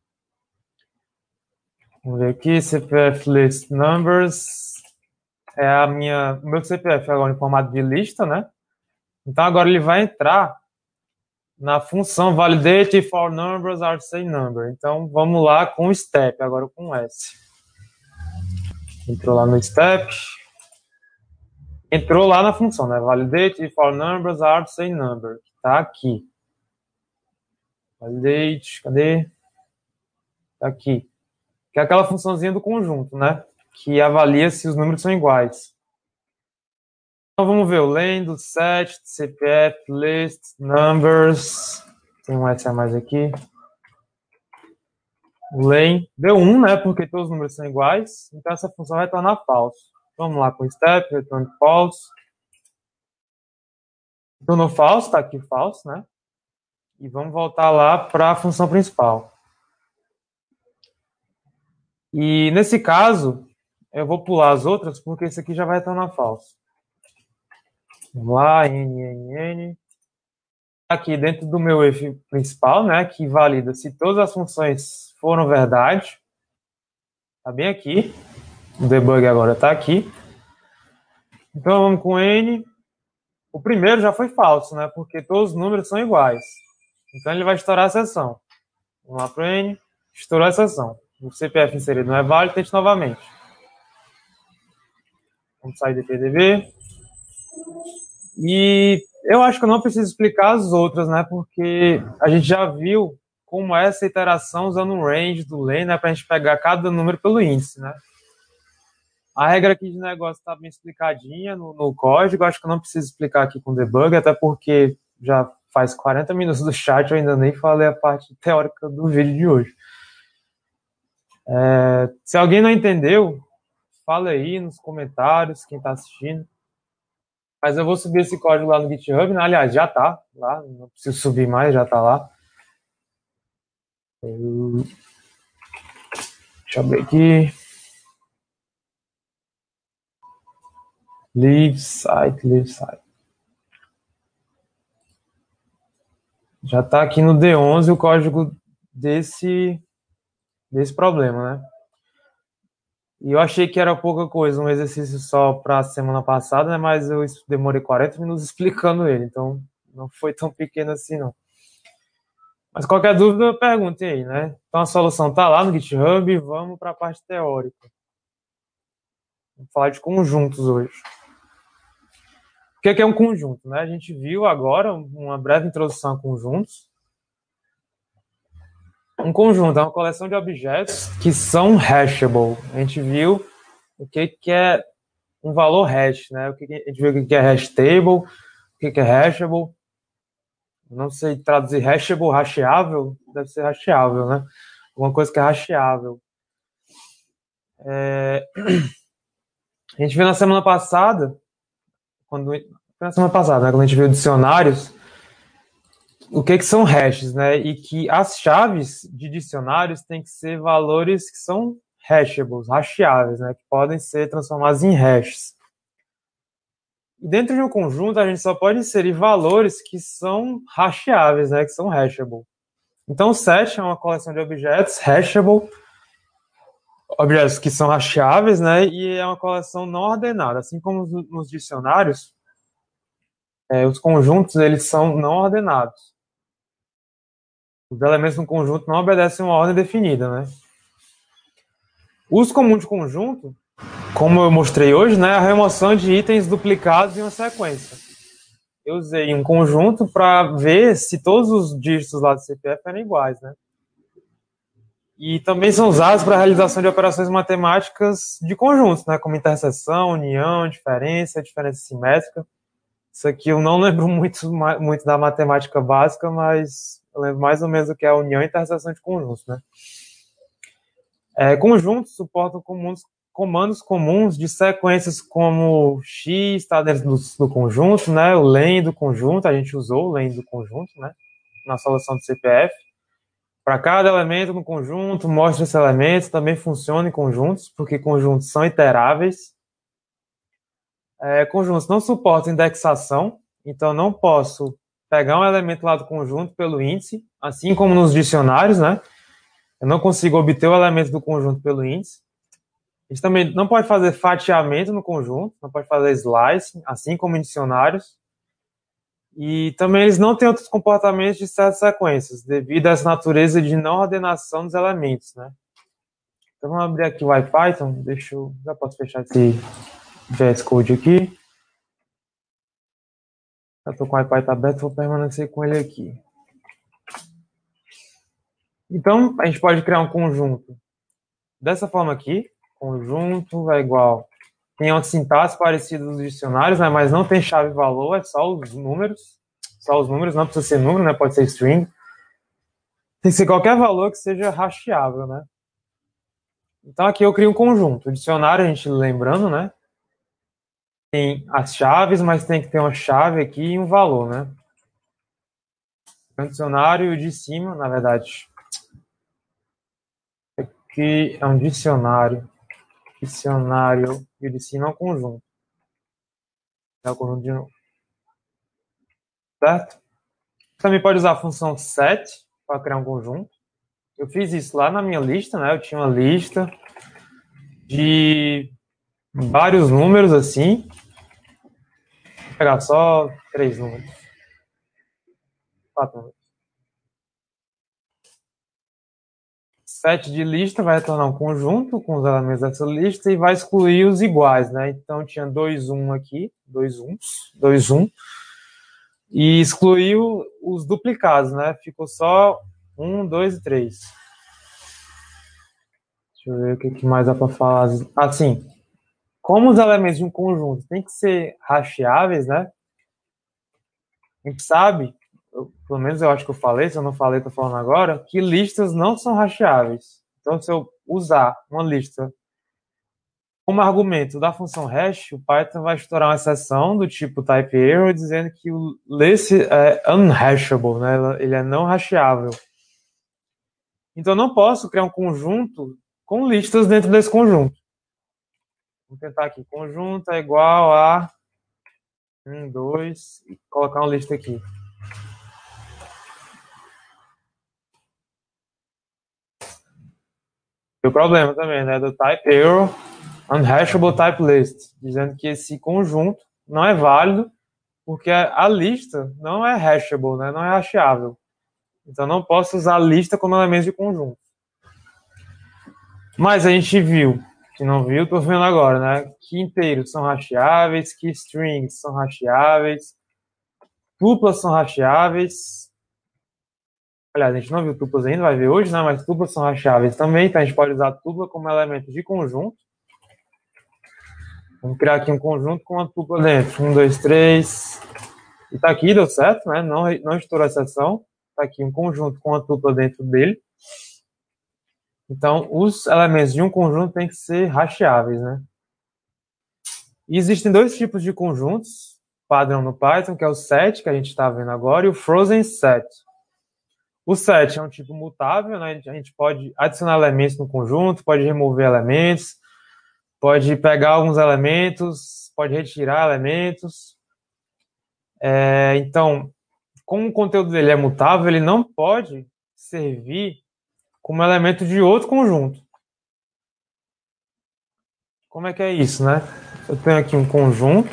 Vamos ver aqui, C P F List Numbers. É a minha, o meu C P F agora em formato de lista, né? Então agora ele vai entrar na função validate if all numbers are the same number. Então vamos lá com o step, agora com o S. Entrou lá no step. Entrou lá na função, né? Validate if all numbers are the same number. Tá aqui. Validate, cadê? Tá aqui. Que é aquela funçãozinha do conjunto, né? Que avalia se os números são iguais. Então vamos ver o len do set, C P F, list, numbers. Tem um S a mais aqui. O len deu um, né? Porque todos os números são iguais. Então essa função vai retornar false. Vamos lá com o step, return false. Retornou false, tá aqui false, né? E vamos voltar lá para a função principal. E nesse caso, eu vou pular as outras, porque esse aqui já vai retornar false. Vamos lá, n, n, n. Aqui dentro do meu if principal, né, que valida se todas as funções foram verdade. Tá bem aqui. O debug agora tá aqui. Então vamos com n. O primeiro já foi falso, né, porque todos os números são iguais. Então ele vai estourar a exceção. Vamos lá pro n. Estourou a exceção. O C P F inserido não é válido, tente novamente. Vamos sair do P D B. E eu acho que eu não preciso explicar as outras, né? Porque a gente já viu como é essa iteração usando um range do len, né? Para a gente pegar cada número pelo índice, né? A regra aqui de negócio está bem explicadinha no, no código. Acho que eu não preciso explicar aqui com debug, até porque já faz quarenta minutos do chat, eu ainda nem falei a parte teórica do vídeo de hoje. É, se alguém não entendeu, fala aí nos comentários, quem está assistindo. Mas eu vou subir esse código lá no GitHub, né? Aliás, já tá lá, não preciso subir mais, já tá lá. Eu... Deixa eu abrir aqui. Leave site, leave site. Já tá aqui no D onze o código desse, desse problema, né? E eu achei que era pouca coisa, um exercício só para a semana passada, né? Mas eu demorei quarenta minutos explicando ele, então não foi tão pequeno assim, não. Mas qualquer dúvida, pergunte aí, né? Então a solução está lá no GitHub, vamos para a parte teórica. Vamos falar de conjuntos hoje. O que é um conjunto, né? A gente viu agora uma breve introdução a conjuntos. Um conjunto é uma coleção de objetos que são hashable. A gente viu o que, que é um valor hash, né? O que, que a gente viu o que é hash table, o que, que é hashable. Não sei traduzir hashable, hasheável, deve ser hasheável, né? Alguma coisa que é hasheável. É... A gente viu na semana passada, quando na semana passada, né, quando a gente viu dicionários, o que, que são hashes, né? E que as chaves de dicionários têm que ser valores que são hashables, hasheáveis, né? Que podem ser transformados em hashes. E dentro de um conjunto, a gente só pode inserir valores que são hasheáveis, né? Que são hashable. Então, o set é uma coleção de objetos hashable, objetos que são hasheáveis, né? E é uma coleção não ordenada. Assim como nos dicionários, é, os conjuntos eles são não ordenados. Os elementos no conjunto não obedecem uma ordem definida, né? O uso comum de conjunto, como eu mostrei hoje, né, é a remoção de itens duplicados em uma sequência. Eu usei um conjunto para ver se todos os dígitos lá do C P F eram iguais, né? E também são usados para a realização de operações matemáticas de conjuntos, né, como interseção, união, diferença, diferença simétrica. Isso aqui eu não lembro muito, muito da matemática básica, mas eu lembro mais ou menos o que é a união e interseção de conjuntos, né? É, conjuntos suportam comuns, comandos comuns de sequências como x está dentro do, do conjunto, né? O len do conjunto, a gente usou o len do conjunto, né? Na solução do C P F. Para cada elemento no conjunto, mostra esse elemento, também funciona em conjuntos, porque conjuntos são iteráveis. É, conjuntos não suportam indexação, então não posso pegar um elemento lá do conjunto pelo índice, assim como nos dicionários, né? Eu não consigo obter o elemento do conjunto pelo índice. A gente também não pode fazer fatiamento no conjunto, não pode fazer slice, assim como em dicionários. E também eles não têm outros comportamentos de certas sequências, devido a essa natureza de não ordenação dos elementos, né? Então vamos abrir aqui o IPython, deixa eu, já posso fechar esse V S Code aqui. Já estou com o IPython aberto, vou permanecer com ele aqui. Então, a gente pode criar um conjunto dessa forma aqui. Conjunto é igual. Tem uma sintaxe parecida dos dicionários, né? Mas não tem chave valor, é só os números. Só os números, não precisa ser número, né? Pode ser string. Tem que ser qualquer valor que seja hasteável, né? Então aqui eu crio um conjunto. O dicionário, a gente lembrando, né? Tem as chaves, mas tem que ter uma chave aqui e um valor, né? O dicionário de cima, na verdade, aqui é um dicionário. Dicionário e o de cima é um conjunto. É o conjunto de novo. Certo? Também pode usar a função set para criar um conjunto. Eu fiz isso lá na minha lista, né? Eu tinha uma lista de vários números assim. Vou pegar só três números. Quatro números. Set de lista vai retornar um conjunto com os elementos dessa lista e vai excluir os iguais, né? Então tinha dois, um aqui, dois uns, dois, um. E excluiu os duplicados, né? Ficou só um, dois e três. Deixa eu ver o que mais dá para falar. Assim, como os elementos de um conjunto têm que ser hasteáveis, né? A gente sabe, eu, pelo menos eu acho que eu falei, se eu não falei, estou falando agora, que listas não são hasteáveis. Então, se eu usar uma lista como argumento da função hash, o Python vai estourar uma exceção do tipo type error, dizendo que o list é unhashable, né? Ele é não hasheável. Então, eu não posso criar um conjunto com listas dentro desse conjunto. Vou tentar aqui. Conjunto é igual a um, dois, e colocar uma lista aqui. E o problema também, né? Do type error, unhashable type list, dizendo que esse conjunto não é válido porque a lista não é hashable, né? Não é hasheável. Então, não posso usar a lista como elemento de conjunto. Mas a gente viu, que não viu, estou vendo agora, né? Que inteiros são hasheáveis, que strings são hasheáveis, tuplas são hasheáveis. Aliás, a gente não viu tuplas ainda, vai ver hoje, né? Mas tuplas são hasheáveis também, então a gente pode usar tupla como elemento de conjunto. Vamos criar aqui um conjunto com uma tupla dentro. Um, dois, três. E tá aqui, deu certo, né? Não, não estourou a exceção. Tá aqui um conjunto com uma tupla dentro dele. Então, os elementos de um conjunto têm que ser hasheáveis, né? E existem dois tipos de conjuntos padrão no Python, que é o set, que a gente está vendo agora, e o frozen set. O set é um tipo mutável, né? A gente pode adicionar elementos no conjunto, pode remover elementos, pode pegar alguns elementos, pode retirar elementos. É, então, como o conteúdo dele é mutável, ele não pode servir como elemento de outro conjunto. Como é que é isso, né? Eu tenho aqui um conjunto.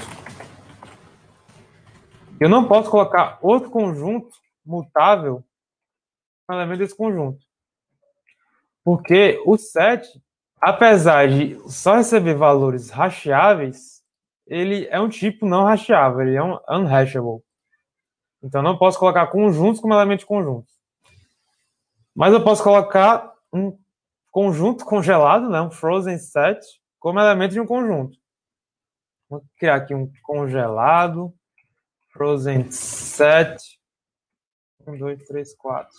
Eu não posso colocar outro conjunto mutável no elemento desse conjunto. Porque o set, apesar de só receber valores hasheáveis, ele é um tipo não hasheável, ele é um unhashable. Então, não posso colocar conjuntos como elemento de conjunto. Mas eu posso colocar um conjunto congelado, né? Um frozen set, como elemento de um conjunto. Vou criar aqui um congelado, frozen set, um, dois, três, quatro.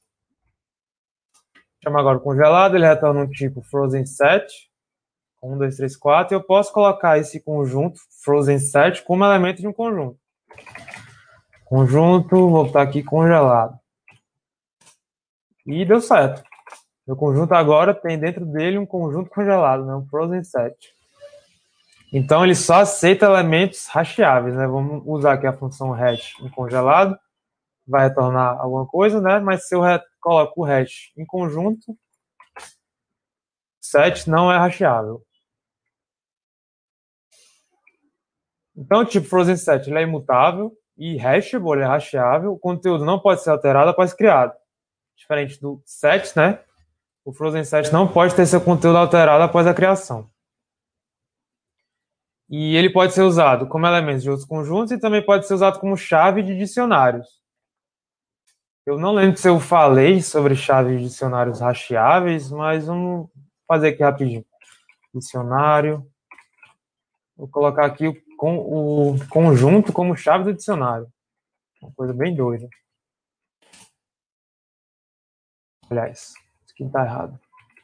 Chama agora o congelado, ele retorna um tipo frozen set, um, dois, três, quatro, e eu posso colocar esse conjunto frozen set como elemento de um conjunto. Conjunto, vou botar aqui congelado. E deu certo. Meu conjunto agora tem dentro dele um conjunto congelado, né? Um frozen set. Então ele só aceita elementos hasheáveis, né? Vamos usar aqui a função hash em congelado, vai retornar alguma coisa, né? Mas se eu coloco o hash em conjunto, set não é hasheável. Então o tipo frozen set ele é imutável e hashable, ele é hasheável. O conteúdo não pode ser alterado após criado. Diferente do set, né? O frozen set não pode ter seu conteúdo alterado após a criação. E ele pode ser usado como elemento de outros conjuntos e também pode ser usado como chave de dicionários. Eu não lembro se eu falei sobre chave de dicionários hasheáveis, mas vamos fazer aqui rapidinho. Dicionário. Vou colocar aqui o, o conjunto como chave do dicionário. Uma coisa bem doida. Aliás, isso aqui está errado.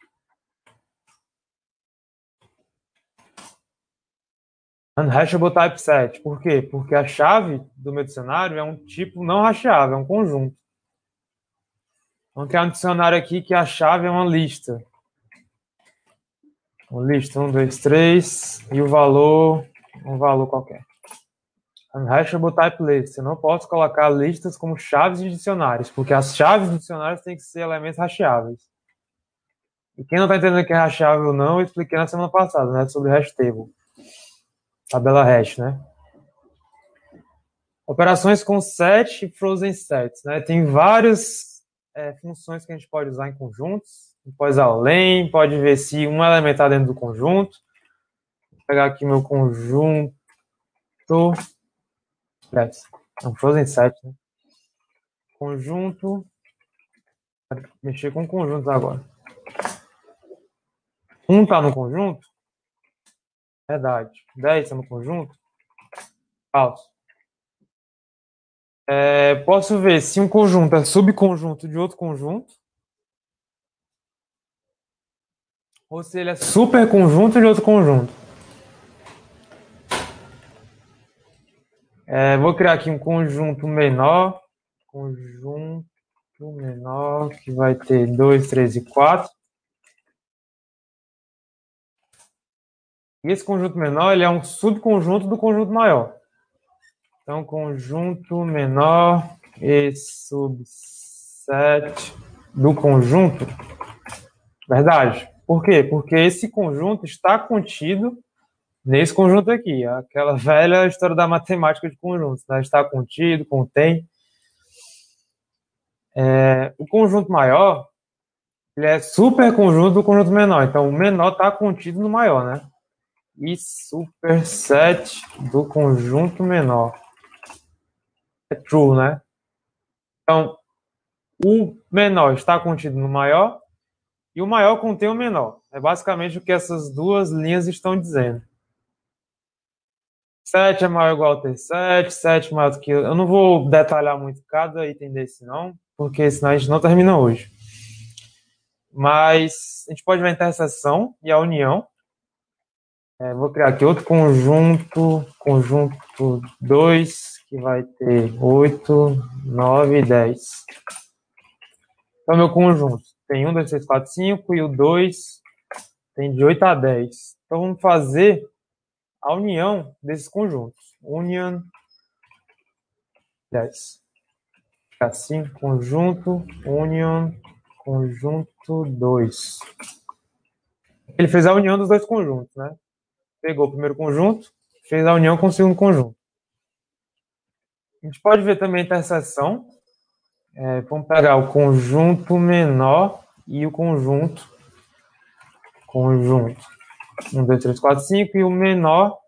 Unhashable typeset. Por quê? Porque a chave do meu dicionário é um tipo não hasheável, é um conjunto. Vamos criar um dicionário aqui que a chave é uma lista. Uma lista, um, dois, três, e o valor, um valor qualquer. Unhashable type list. Eu não posso colocar listas como chaves de dicionários, porque as chaves dos dicionários têm que ser elementos hasheáveis. E quem não está entendendo o que é hasheável ou não, eu expliquei na semana passada, né? Sobre hash table. Tabela hash, né? Operações com set e frozen sets, né? Tem várias é, funções que a gente pode usar em conjuntos. A gente pode usar o len, pode ver se um elemento está dentro do conjunto. Vou pegar aqui meu conjunto. É um frozen set, né? Conjunto. Vou mexer com conjuntos agora. um está no conjunto? Verdade. dez está no conjunto? Falso. É, posso ver se um conjunto é subconjunto de outro conjunto, ou se ele é superconjunto de outro conjunto. É, vou criar aqui um conjunto menor, conjunto menor, que vai ter dois, três e quatro. E esse conjunto menor ele é um subconjunto do conjunto maior. Então, conjunto menor e subset do conjunto. Verdade. Por quê? Porque esse conjunto está contido nesse conjunto aqui. Aquela velha história da matemática de conjuntos. Né? Está contido, contém. É, o conjunto maior ele é superconjunto do conjunto menor. Então, o menor está contido no maior, né? E superset do conjunto menor. É true, né? Então, o menor está contido no maior e o maior contém o menor. É basicamente o que essas duas linhas estão dizendo. sete é maior ou igual a ter sete, sete maior do que... Eu não vou detalhar muito cada item desse, não, porque senão a gente não termina hoje. Mas a gente pode ver a interseção e a união. É, vou criar aqui outro conjunto, conjunto dois, que vai ter oito, nove e dez. Então, meu conjunto tem um, dois, três, quatro, cinco e o dois tem de oito a dez. Então, vamos fazer a união desses conjuntos. Union dez. Assim, conjunto, union, conjunto dois. Ele fez a união dos dois conjuntos, né? Pegou o primeiro conjunto, fez a união com o segundo conjunto. A gente pode ver também a interseção. É, vamos pegar o conjunto menor e o conjunto. Conjunto. um, dois, três, quatro, cinco. E o menor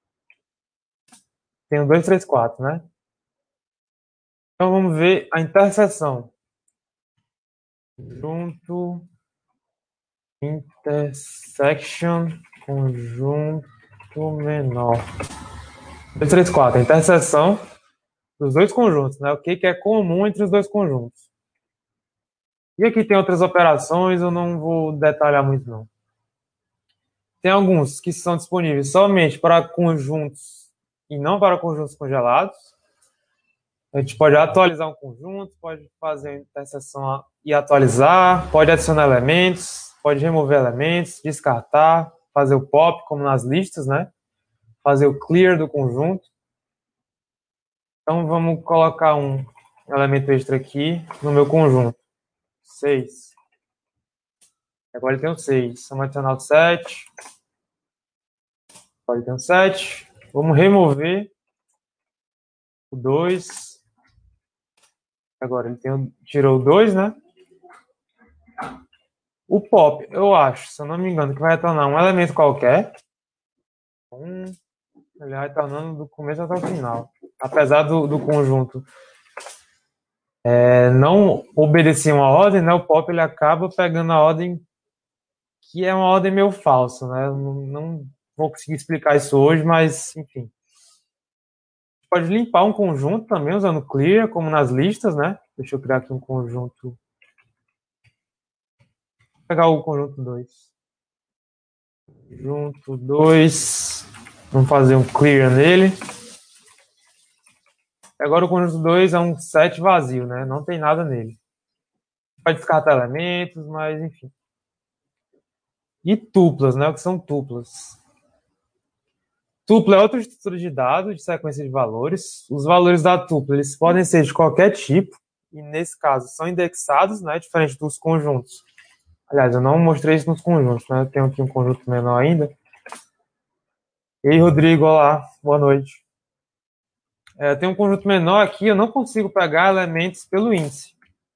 tem o dois, três, quatro, né? Então vamos ver a interseção. Conjunto Intersection, conjunto menor. dois, três, quatro. A interseção dos dois conjuntos, né? O que que é comum entre os dois conjuntos. E aqui tem outras operações, eu não vou detalhar muito, não. Tem alguns que são disponíveis somente para conjuntos e não para conjuntos congelados. A gente pode atualizar um conjunto, pode fazer a interseção e atualizar, pode adicionar elementos, pode remover elementos, descartar, fazer o pop, como nas listas, né? Fazer o clear do conjunto. Então, vamos colocar um elemento extra aqui no meu conjunto. seis. Agora ele tem um seis. Vamos adicionar o sete. Agora ele tem um sete. Vamos remover o dois. Agora ele tem um, tirou o dois, né? O pop, eu acho, se eu não me engano, que vai retornar um elemento qualquer. Um, ele vai retornando do começo até o final. Apesar do, do conjunto é, não obedecer uma ordem, né? O pop ele acaba pegando a ordem que é uma ordem meio falsa, né? Não, não vou conseguir explicar isso hoje, mas enfim. Pode limpar um conjunto também usando clear, como nas listas, né? Deixa eu criar aqui um conjunto. Vou pegar o conjunto dois. Conjunto dois. Vamos fazer um clear nele. Agora o conjunto dois é um set vazio, né? Não tem nada nele. Pode descartar elementos, mas enfim. E tuplas, né? O que são tuplas? Tupla é outra estrutura de dados de sequência de valores. Os valores da tupla eles podem ser de qualquer tipo, e nesse caso são indexados, né? Diferente dos conjuntos. Aliás, eu não mostrei isso nos conjuntos, né? Eu tenho aqui um conjunto menor ainda. E aí, Rodrigo, olá, boa noite. É, tem um conjunto menor aqui, eu não consigo pegar elementos pelo índice.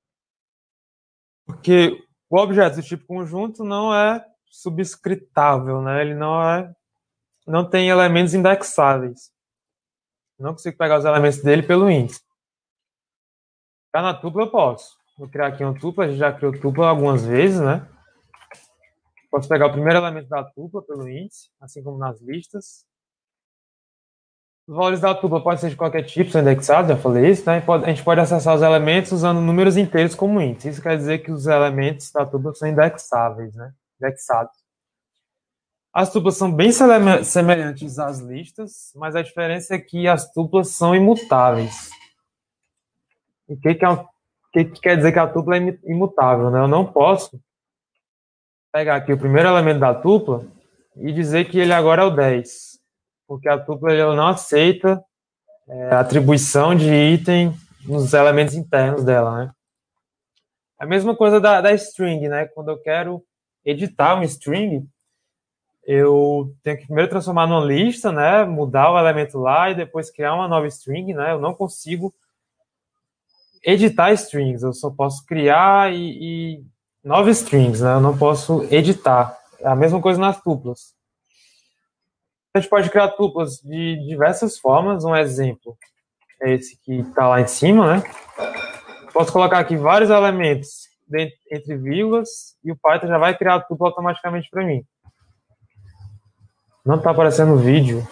Porque o objeto do tipo conjunto não é subscritável, né? Ele não é, não tem elementos indexáveis. Não consigo pegar os elementos dele pelo índice. Já na tupla eu posso. Vou criar aqui uma tupla, a gente já criou tupla algumas vezes, né? Posso pegar o primeiro elemento da tupla pelo índice, assim como nas listas. Os valores da tupla podem ser de qualquer tipo, são indexados, já falei isso, né? A gente pode acessar os elementos usando números inteiros como índice. Isso quer dizer que os elementos da tupla são indexáveis, né? Indexados. As tuplas são bem semelhantes às listas, mas a diferença é que as tuplas são imutáveis. O que, que, é, o que, que quer dizer que a tupla é imutável, né? Eu não posso pegar aqui o primeiro elemento da tupla e dizer que ele agora é o dez, porque a tupla ela não aceita é, a atribuição de item nos elementos internos dela, né? A mesma coisa da, da string, né? Quando eu quero editar uma string, eu tenho que primeiro transformar numa lista, né? Mudar o elemento lá e depois criar uma nova string, né? Eu não consigo editar strings, eu só posso criar e, e novas strings, né? Eu não posso editar. É a mesma coisa nas tuplas. A gente pode criar tuplas de diversas formas. Um exemplo é esse que está lá em cima, né? Posso colocar aqui vários elementos dentro, entre vírgulas e o Python já vai criar a tupla automaticamente para mim. Não está aparecendo o vídeo.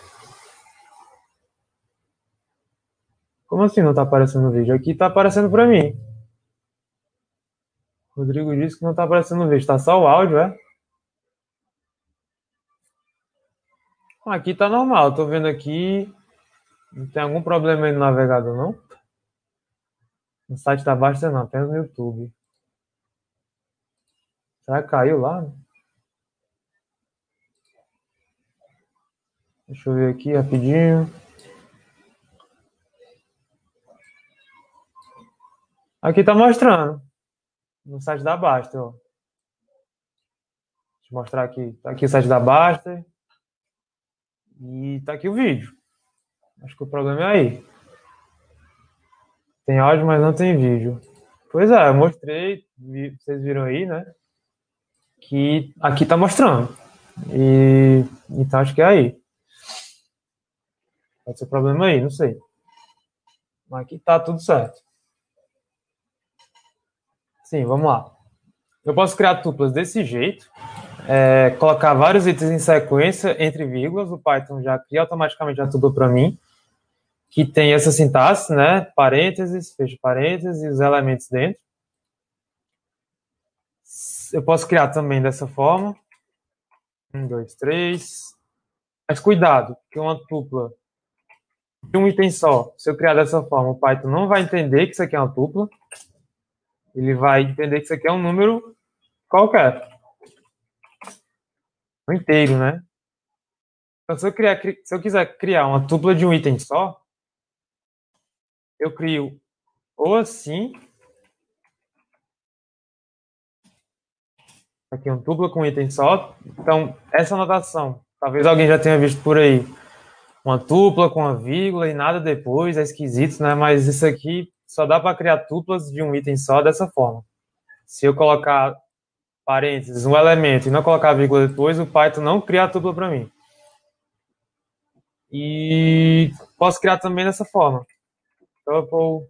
Como assim não está aparecendo o vídeo? Aqui está aparecendo para mim. O Rodrigo disse que não está aparecendo o vídeo. Está só o áudio, é? Aqui está normal. Estou vendo aqui. Não tem algum problema aí no navegador, não? No site da Basta não, apenas no YouTube. Será que caiu lá? Deixa eu ver aqui rapidinho. Aqui tá mostrando. No site da Basta, ó. Deixa eu mostrar aqui. Tá aqui o site da Basta. E tá aqui o vídeo. Acho que o problema é aí. Tem áudio, mas não tem vídeo. Pois é, eu mostrei. Vocês viram aí, né? Que aqui tá mostrando. E então acho que é aí. Pode ser problema aí, não sei. Mas aqui tá tudo certo. Sim, vamos lá. Eu posso criar tuplas desse jeito. é, colocar vários itens em sequência entre vírgulas. O Python já cria automaticamente a tupla para mim, que tem essa sintaxe, né? Parênteses, fecha parênteses e os elementos dentro. Eu posso criar também dessa forma. Um, dois, três. Mas cuidado, que uma tupla de um item só, se eu criar dessa forma, o Python não vai entender que isso aqui é uma tupla. Ele vai entender que isso aqui é um número qualquer. Inteiro, né? Então, se eu, criar, se eu quiser criar uma tupla de um item só, eu crio ou assim. Aqui um tupla com item só. Então, essa notação, talvez alguém já tenha visto por aí. Uma tupla com uma vírgula e nada depois, é esquisito, né? Mas isso aqui só dá para criar tuplas de um item só dessa forma. Se eu colocar parênteses, um elemento e não colocar vírgula depois, o Python não cria a tupla para mim. E posso criar também dessa forma. Tuple.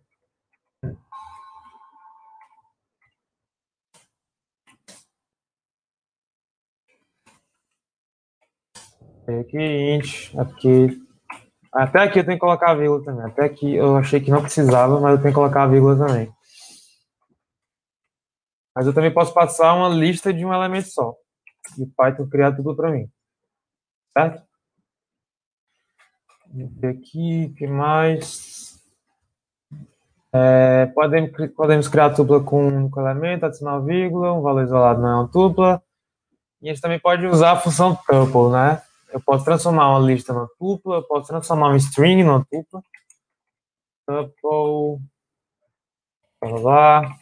Aqui, int, aqui. Até aqui eu tenho que colocar a vírgula também. Até aqui eu achei que não precisava, mas eu tenho que colocar a vírgula também. Mas eu também posso passar uma lista de um elemento só. E o Python criar tudo para mim. Certo? E aqui, o que mais? É, podemos, podemos criar tupla com um único elemento, adicionar vírgula, um valor isolado não é uma tupla. E a gente também pode usar a função tuple, né? Eu posso transformar uma lista numa tupla, eu posso transformar um string numa tupla. Tuple. Vamos lá.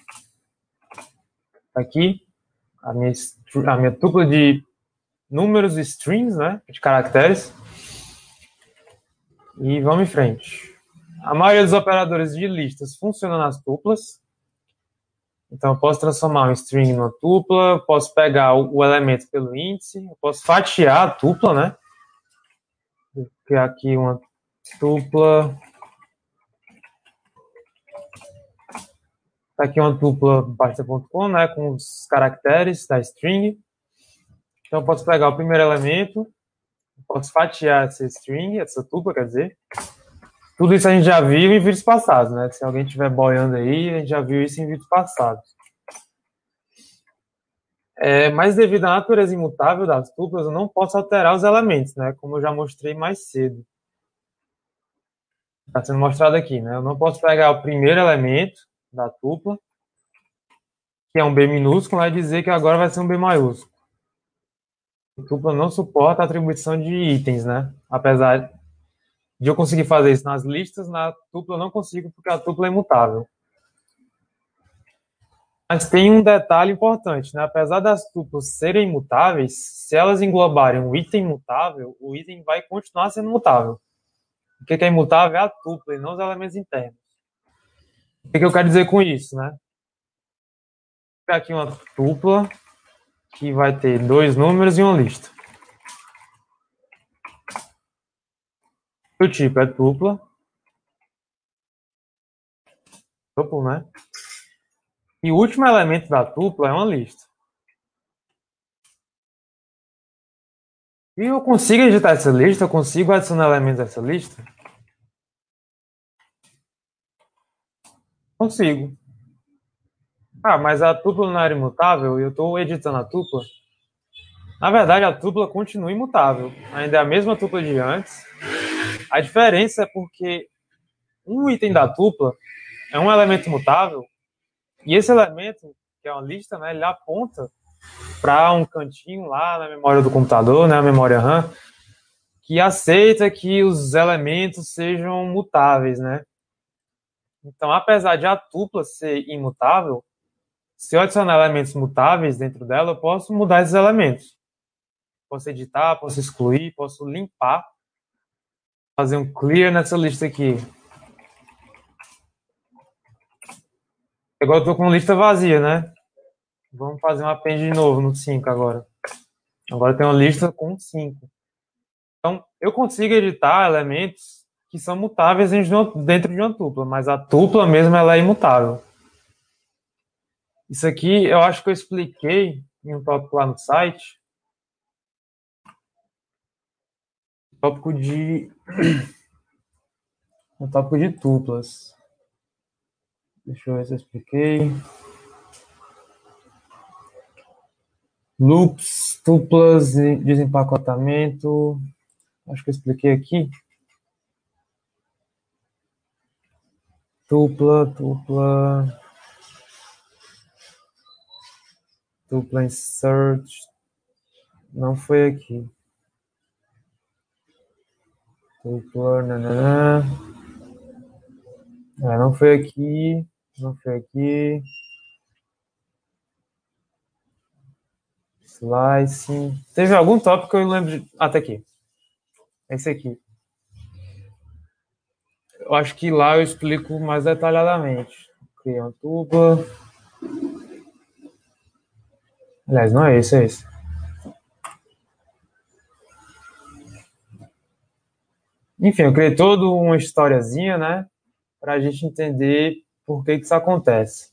Aqui, a minha, a minha tupla de números e strings, né? De caracteres. E vamos em frente. A maioria dos operadores de listas funcionam nas tuplas. Então, eu posso transformar um string numa tupla, posso pegar o elemento pelo índice, eu posso fatiar a tupla, né? Vou criar aqui uma tupla. Tá aqui uma tupla basta ponto com, né? Com os caracteres da string. Então, eu posso pegar o primeiro elemento, posso fatiar essa string, essa tupla, quer dizer. Tudo isso a gente já viu em vídeos passados, né? Se alguém estiver boiando aí, a gente já viu isso em vídeos passados. É, mas devido à natureza imutável das tuplas, eu não posso alterar os elementos, né? Como eu já mostrei mais cedo. Está sendo mostrado aqui, né? Eu não posso pegar o primeiro elemento da tupla, que é um B minúsculo, e dizer que agora vai ser um B maiúsculo. A tupla não suporta a atribuição de itens, né? Apesar de eu conseguir fazer isso nas listas, na tupla eu não consigo, porque a tupla é imutável. Mas tem um detalhe importante, né? Apesar das tuplas serem mutáveis, se elas englobarem um item mutável, o item vai continuar sendo mutável. O que é imutável é a tupla e não os elementos internos. O que eu quero dizer com isso, né? Vou pegar aqui uma tupla que vai ter dois números e uma lista. O tipo é tupla. Tupla, né? E o último elemento da tupla é uma lista. E eu consigo editar essa lista? Eu consigo adicionar elementos a essa lista? Consigo. Ah, mas a tupla não era imutável e eu estou editando a tupla? Na verdade, a tupla continua imutável. Ainda é a mesma tupla de antes. A diferença é porque um item da tupla é um elemento mutável e esse elemento, que é uma lista, né, ele aponta para um cantinho lá na memória do computador, né, a memória RAM, que aceita que os elementos sejam mutáveis, né? Então, apesar de a tupla ser imutável, se eu adicionar elementos mutáveis dentro dela, eu posso mudar esses elementos. Posso editar, posso excluir, posso limpar, fazer um clear nessa lista aqui. Agora eu estou com uma lista vazia, né? Vamos fazer um append de novo no cinco agora. Agora tem uma lista com cinco. Então, eu consigo editar elementos que são mutáveis dentro de uma tupla, mas a tupla mesmo ela é imutável. Isso aqui eu acho que eu expliquei em um tópico lá no site, Tópico de... o tópico de tuplas. Deixa eu ver se eu expliquei. Loops, tuplas, desempacotamento. Acho que eu expliquei aqui. Tupla, tupla. Tupla insert. Não foi aqui. Tupla, nananã. É, não foi aqui. Não foi aqui. Slicing. Teve algum tópico que eu lembro de... Até aqui. Esse aqui. Eu acho que lá eu explico mais detalhadamente. Criei uma tupla. Aliás, não é esse, é esse. Enfim, eu criei toda uma historiazinha, né? Pra gente entender por que que isso acontece.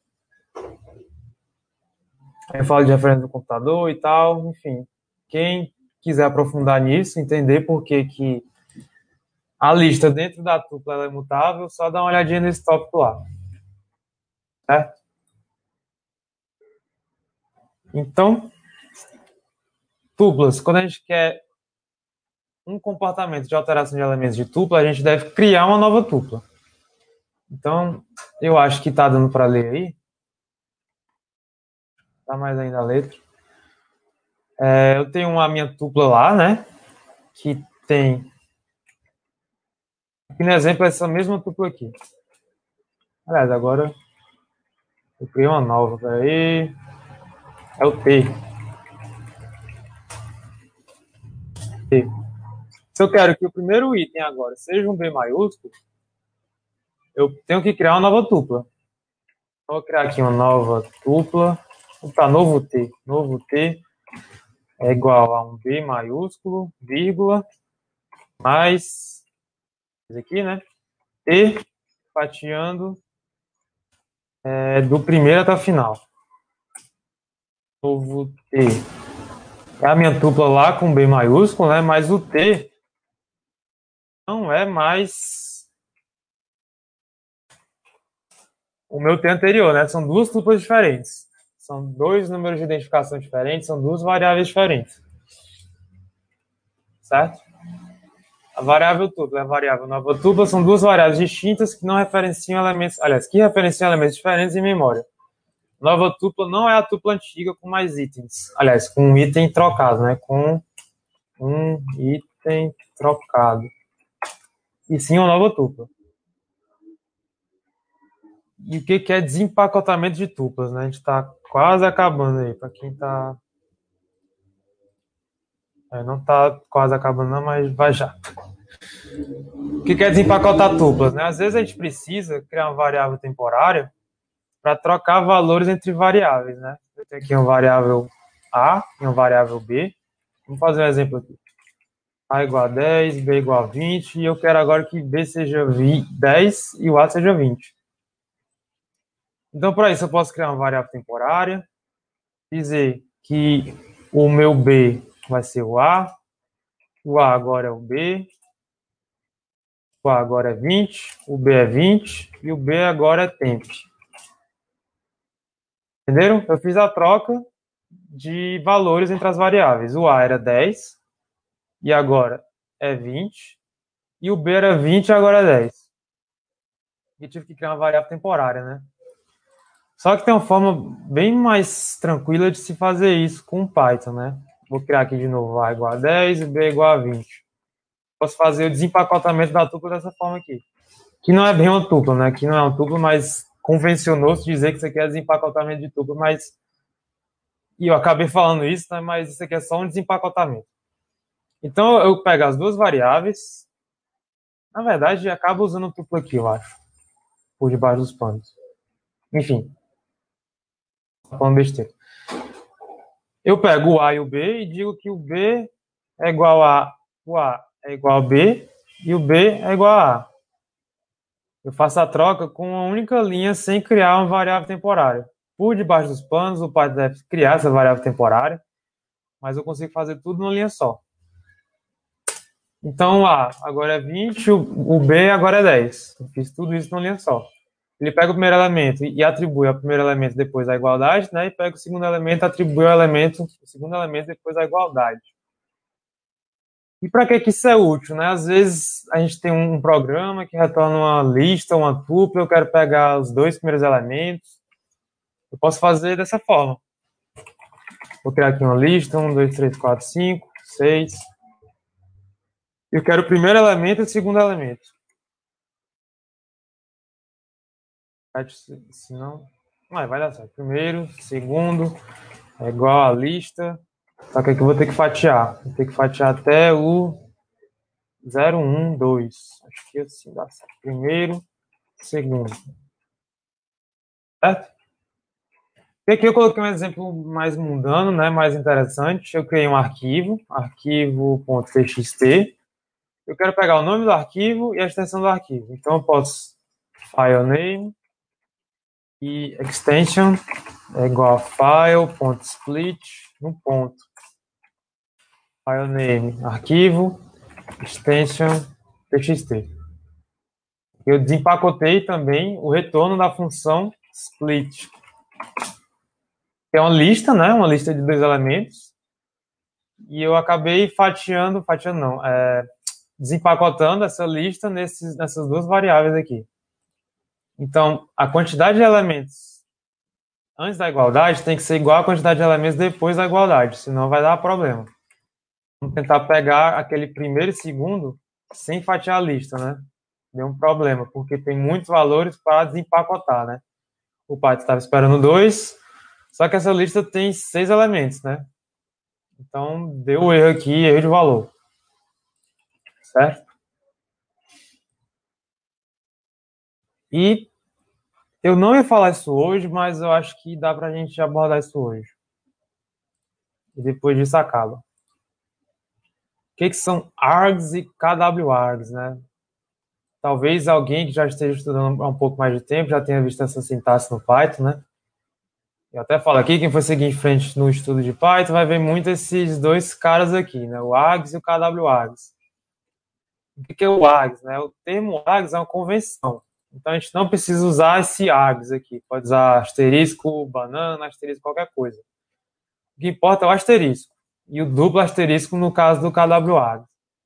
Eu falo de referência do computador e tal, enfim. Quem quiser aprofundar nisso, entender por que que a lista dentro da tupla ela é mutável, só dá uma olhadinha nesse tópico lá. Certo? Então, tuplas. Quando a gente quer um comportamento de alteração de elementos de tupla, a gente deve criar uma nova tupla. Então, eu acho que está dando para ler aí. Tá mais ainda a letra. É, eu tenho uma minha tupla lá, né? Que tem... Aqui no exemplo, essa mesma tupla aqui. Aliás, agora eu criei uma nova. Peraí. É o T. T. Se eu quero que o primeiro item agora seja um B maiúsculo, eu tenho que criar uma nova tupla. Então, vou criar aqui uma nova tupla. Opa, novo T. Novo T é igual a um B maiúsculo, vírgula, mais... Isso aqui, né? T fatiando é, do primeiro até o final. Novo T. É a minha tupla lá com B maiúsculo, né? Mas o T não é mais o meu T anterior, né? São duas tuplas diferentes. São dois números de identificação diferentes, são duas variáveis diferentes. Certo? A variável tupla e a variável nova tupla são duas variáveis distintas que não referenciam elementos, aliás, que referenciam elementos diferentes em memória. Nova tupla não é a tupla antiga com mais itens. Aliás, com um item trocado, né? Com um item trocado. E sim uma nova tupla. E o que é desempacotamento de tuplas, né? A gente está quase acabando aí, para quem está... É, não está quase acabando não, mas vai já. O que é desempacotar tuplas, né? Às vezes a gente precisa criar uma variável temporária para trocar valores entre variáveis, né? Eu tenho aqui uma variável A e uma variável B. Vamos fazer um exemplo aqui. A igual a dez, B igual a vinte, e eu quero agora que B seja dez e o A seja vinte. Então, para isso, eu posso criar uma variável temporária, dizer que o meu B vai ser o A, o A agora é o B, o A agora é vinte, o B é vinte e o B agora é temp. Entenderam? Eu fiz a troca de valores entre as variáveis. O A era dez e agora é vinte, e o B era vinte e agora é dez. E tive que criar uma variável temporária, né? Só que tem uma forma bem mais tranquila de se fazer isso com Python, né? Vou criar aqui de novo A igual a dez e B igual a vinte. Posso fazer o desempacotamento da tupla dessa forma aqui. Que não é bem uma tupla, né? Que não é uma tupla, mas convencionou-se dizer que isso aqui é desempacotamento de tupla, mas... E eu acabei falando isso, né? Mas isso aqui é só um desempacotamento. Então eu pego as duas variáveis. Na verdade, acabo usando tupla aqui, eu acho. Por debaixo dos panos. Enfim. Tô falando besteira. Eu pego o A e o B e digo que o B é igual a... O A é igual a B e o B é igual a A. Eu faço a troca com uma única linha sem criar uma variável temporária. Por debaixo dos panos, o Python deve criar essa variável temporária, mas eu consigo fazer tudo numa linha só. Então, o A agora é vinte, o B agora é dez. Eu fiz tudo isso numa linha só. Ele pega o primeiro elemento e atribui ao primeiro elemento depois a igualdade, né? E pega o segundo elemento e atribui ao elemento, o segundo elemento depois a igualdade. E para que que isso é útil, né? Às vezes a gente tem um programa que retorna uma lista, uma tupla, eu quero pegar os dois primeiros elementos. Eu posso fazer dessa forma. Vou criar aqui uma lista, um, dois, três, quatro, cinco, seis. Eu quero o primeiro elemento e o segundo elemento. Se não, ah, vai dar certo. Primeiro, segundo, é igual a lista. Só que aqui eu vou ter que fatiar. Vou ter que fatiar até o zero, um, dois. Acho que assim dá certo. Primeiro, segundo. Certo? E aqui eu coloquei um exemplo mais mundano, né, mais interessante. Eu criei um arquivo, arquivo.txt. Eu quero pegar o nome do arquivo e a extensão do arquivo. Então eu posso file name e extension é igual a file.split no ponto. File name, arquivo, extension, txt. Eu desempacotei também o retorno da função split, que é uma lista, né? Uma lista de dois elementos. E eu acabei fatiando, fatiando não, é, desempacotando essa lista nesses, nessas duas variáveis aqui. Então, a quantidade de elementos antes da igualdade tem que ser igual à quantidade de elementos depois da igualdade, senão vai dar problema. Vamos tentar pegar aquele primeiro e segundo sem fatiar a lista, né? Deu um problema, porque tem muitos valores para desempacotar, né? O Python estava esperando dois, só que essa lista tem seis elementos, né? Então, deu erro aqui, erro de valor. Certo? E eu não ia falar isso hoje, mas eu acho que dá para a gente abordar isso hoje. E depois disso acaba. O que, que são args e kwargs, né? Talvez alguém que já esteja estudando há um pouco mais de tempo já tenha visto essa sintaxe no Python, né? Eu até falo aqui, quem for seguir em frente no estudo de Python vai ver muito esses dois caras aqui, né? O args e o kwargs. O que é o args, né? O termo args é uma convenção. Então a gente não precisa usar esse args aqui. Pode usar asterisco, banana, asterisco, qualquer coisa. O que importa é o asterisco. E o duplo asterisco no caso do kwargs.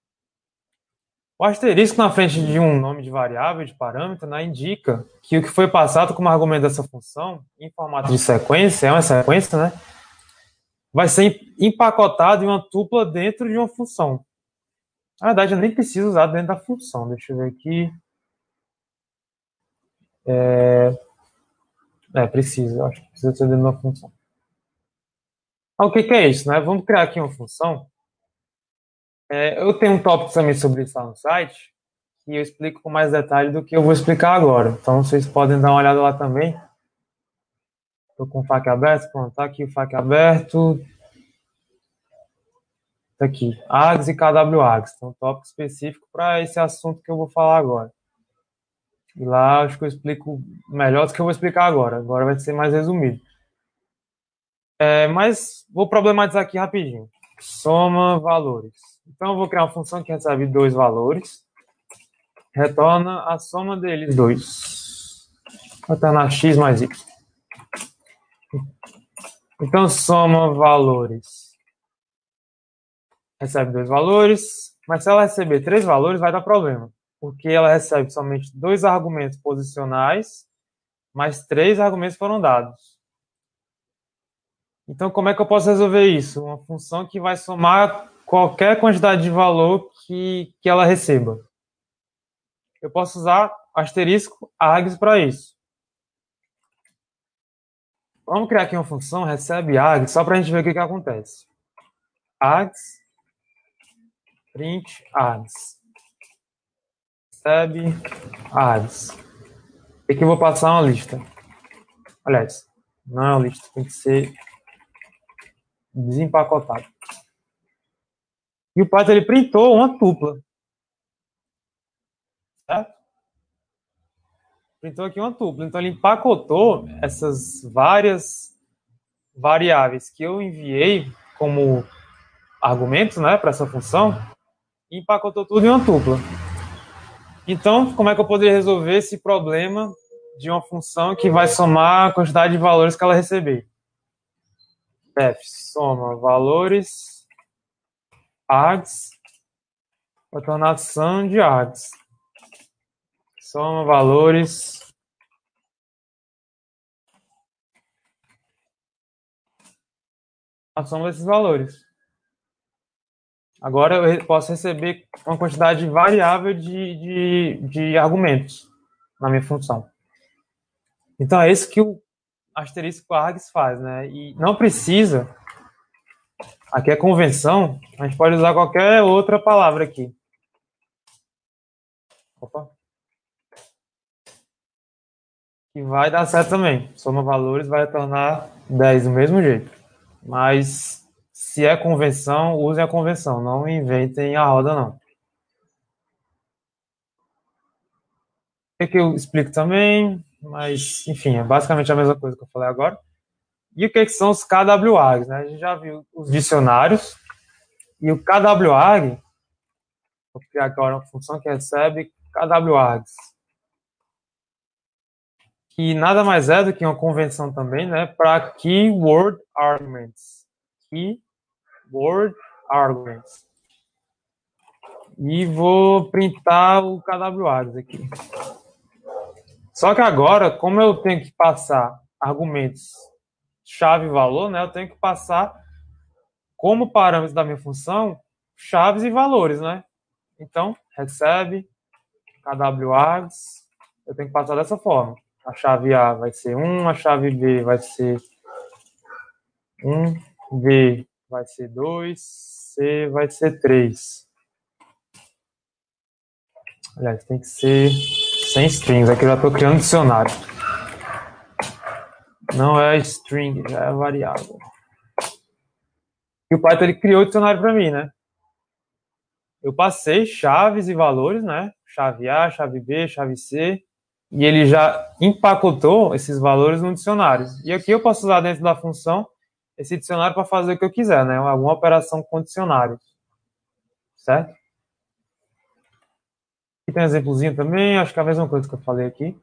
O asterisco na frente de um nome de variável, de parâmetro, né, indica que o que foi passado como argumento dessa função, em formato de sequência, é uma sequência, né, vai ser empacotado em uma tupla dentro de uma função. Na verdade, eu nem preciso usar dentro da função. Deixa eu ver aqui. É, é preciso, acho que precisa ser dentro da função. Ah, o que, que é isso, né? Vamos criar aqui uma função. É, eu tenho um tópico também sobre isso lá no site, e eu explico com mais detalhe do que eu vou explicar agora. Então, vocês podem dar uma olhada lá também. Estou com o F A Q aberto, pronto, tá aqui o F A Q aberto. Tá aqui, args e kwargs. Então, um tópico específico para esse assunto que eu vou falar agora. E lá acho que eu explico melhor do que eu vou explicar agora. Agora vai ser mais resumido. É, mas vou problematizar aqui rapidinho. Soma valores. Então, eu vou criar uma função que recebe dois valores. Retorna a soma deles dois. Retornar x mais y. Então, soma valores. Recebe dois valores, mas se ela receber três valores, vai dar problema, porque ela recebe somente dois argumentos posicionais, mas três argumentos foram dados. Então, como é que eu posso resolver isso? Uma função que vai somar qualquer quantidade de valor que, que ela receba. Eu posso usar asterisco args para isso. Vamos criar aqui uma função, recebe args, só para a gente ver o que, que acontece. Args, print args. Recebe args. Aqui eu vou passar uma lista. Aliás, não é uma lista, tem que ser desempacotado. E o Python ele printou uma tupla. Certo? Printou aqui uma tupla. Então ele empacotou essas várias variáveis que eu enviei como argumentos, né, para essa função e empacotou tudo em uma tupla. Então, como é que eu poderia resolver esse problema de uma função que vai somar a quantidade de valores que ela receber? Def soma valores args, vai tornar a sum de args. Soma valores a soma desses valores. Agora eu posso receber uma quantidade variável de, de, de argumentos na minha função. Então é isso que o asterisco args faz, né? E não precisa, aqui é convenção, a gente pode usar qualquer outra palavra aqui. Opa. Que vai dar certo também. Soma valores vai tornar dez do mesmo jeito. Mas se é convenção, usem a convenção, não inventem a roda não. O que eu explico também, mas enfim, é basicamente a mesma coisa que eu falei agora. E o que, que são os K W As, né? A gente já viu os dicionários e o K W A G, vou criar agora uma função que recebe K W As, que nada mais é do que uma convenção também, né, para keyword arguments. Keyword arguments. E vou printar o K W As aqui. Só que agora, como eu tenho que passar argumentos chave e valor, né, eu tenho que passar como parâmetros da minha função chaves e valores, né? Então, recebe K W As, eu tenho que passar dessa forma. A chave A vai ser um, a chave B vai ser um, B vai ser dois, C vai ser três. Aliás, tem que ser sem strings. Aqui eu já estou criando um dicionário. Não é string, já é variável. E o Python ele criou o dicionário para mim, né? Eu passei chaves e valores, né? Chave A, chave B, chave C. E ele já empacotou esses valores no dicionário. E aqui eu posso usar dentro da função esse dicionário para fazer o que eu quiser, né? Alguma operação com dicionário. Certo? Aqui tem um exemplozinho também, acho que é a mesma coisa que eu falei aqui.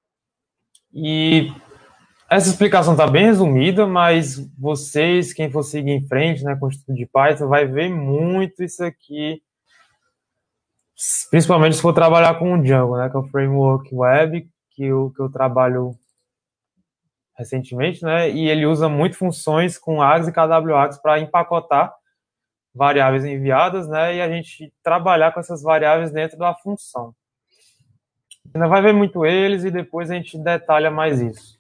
E essa explicação está bem resumida, mas vocês, quem for seguir em frente, né, com o estudo de Python, vai ver muito isso aqui, principalmente se for trabalhar com o Django, né, que é o framework web que eu, que eu trabalho recentemente, né, e ele usa muito funções com args e K W As para empacotar variáveis enviadas, né, e a gente trabalhar com essas variáveis dentro da função. Ainda vai ver muito eles e depois a gente detalha mais isso.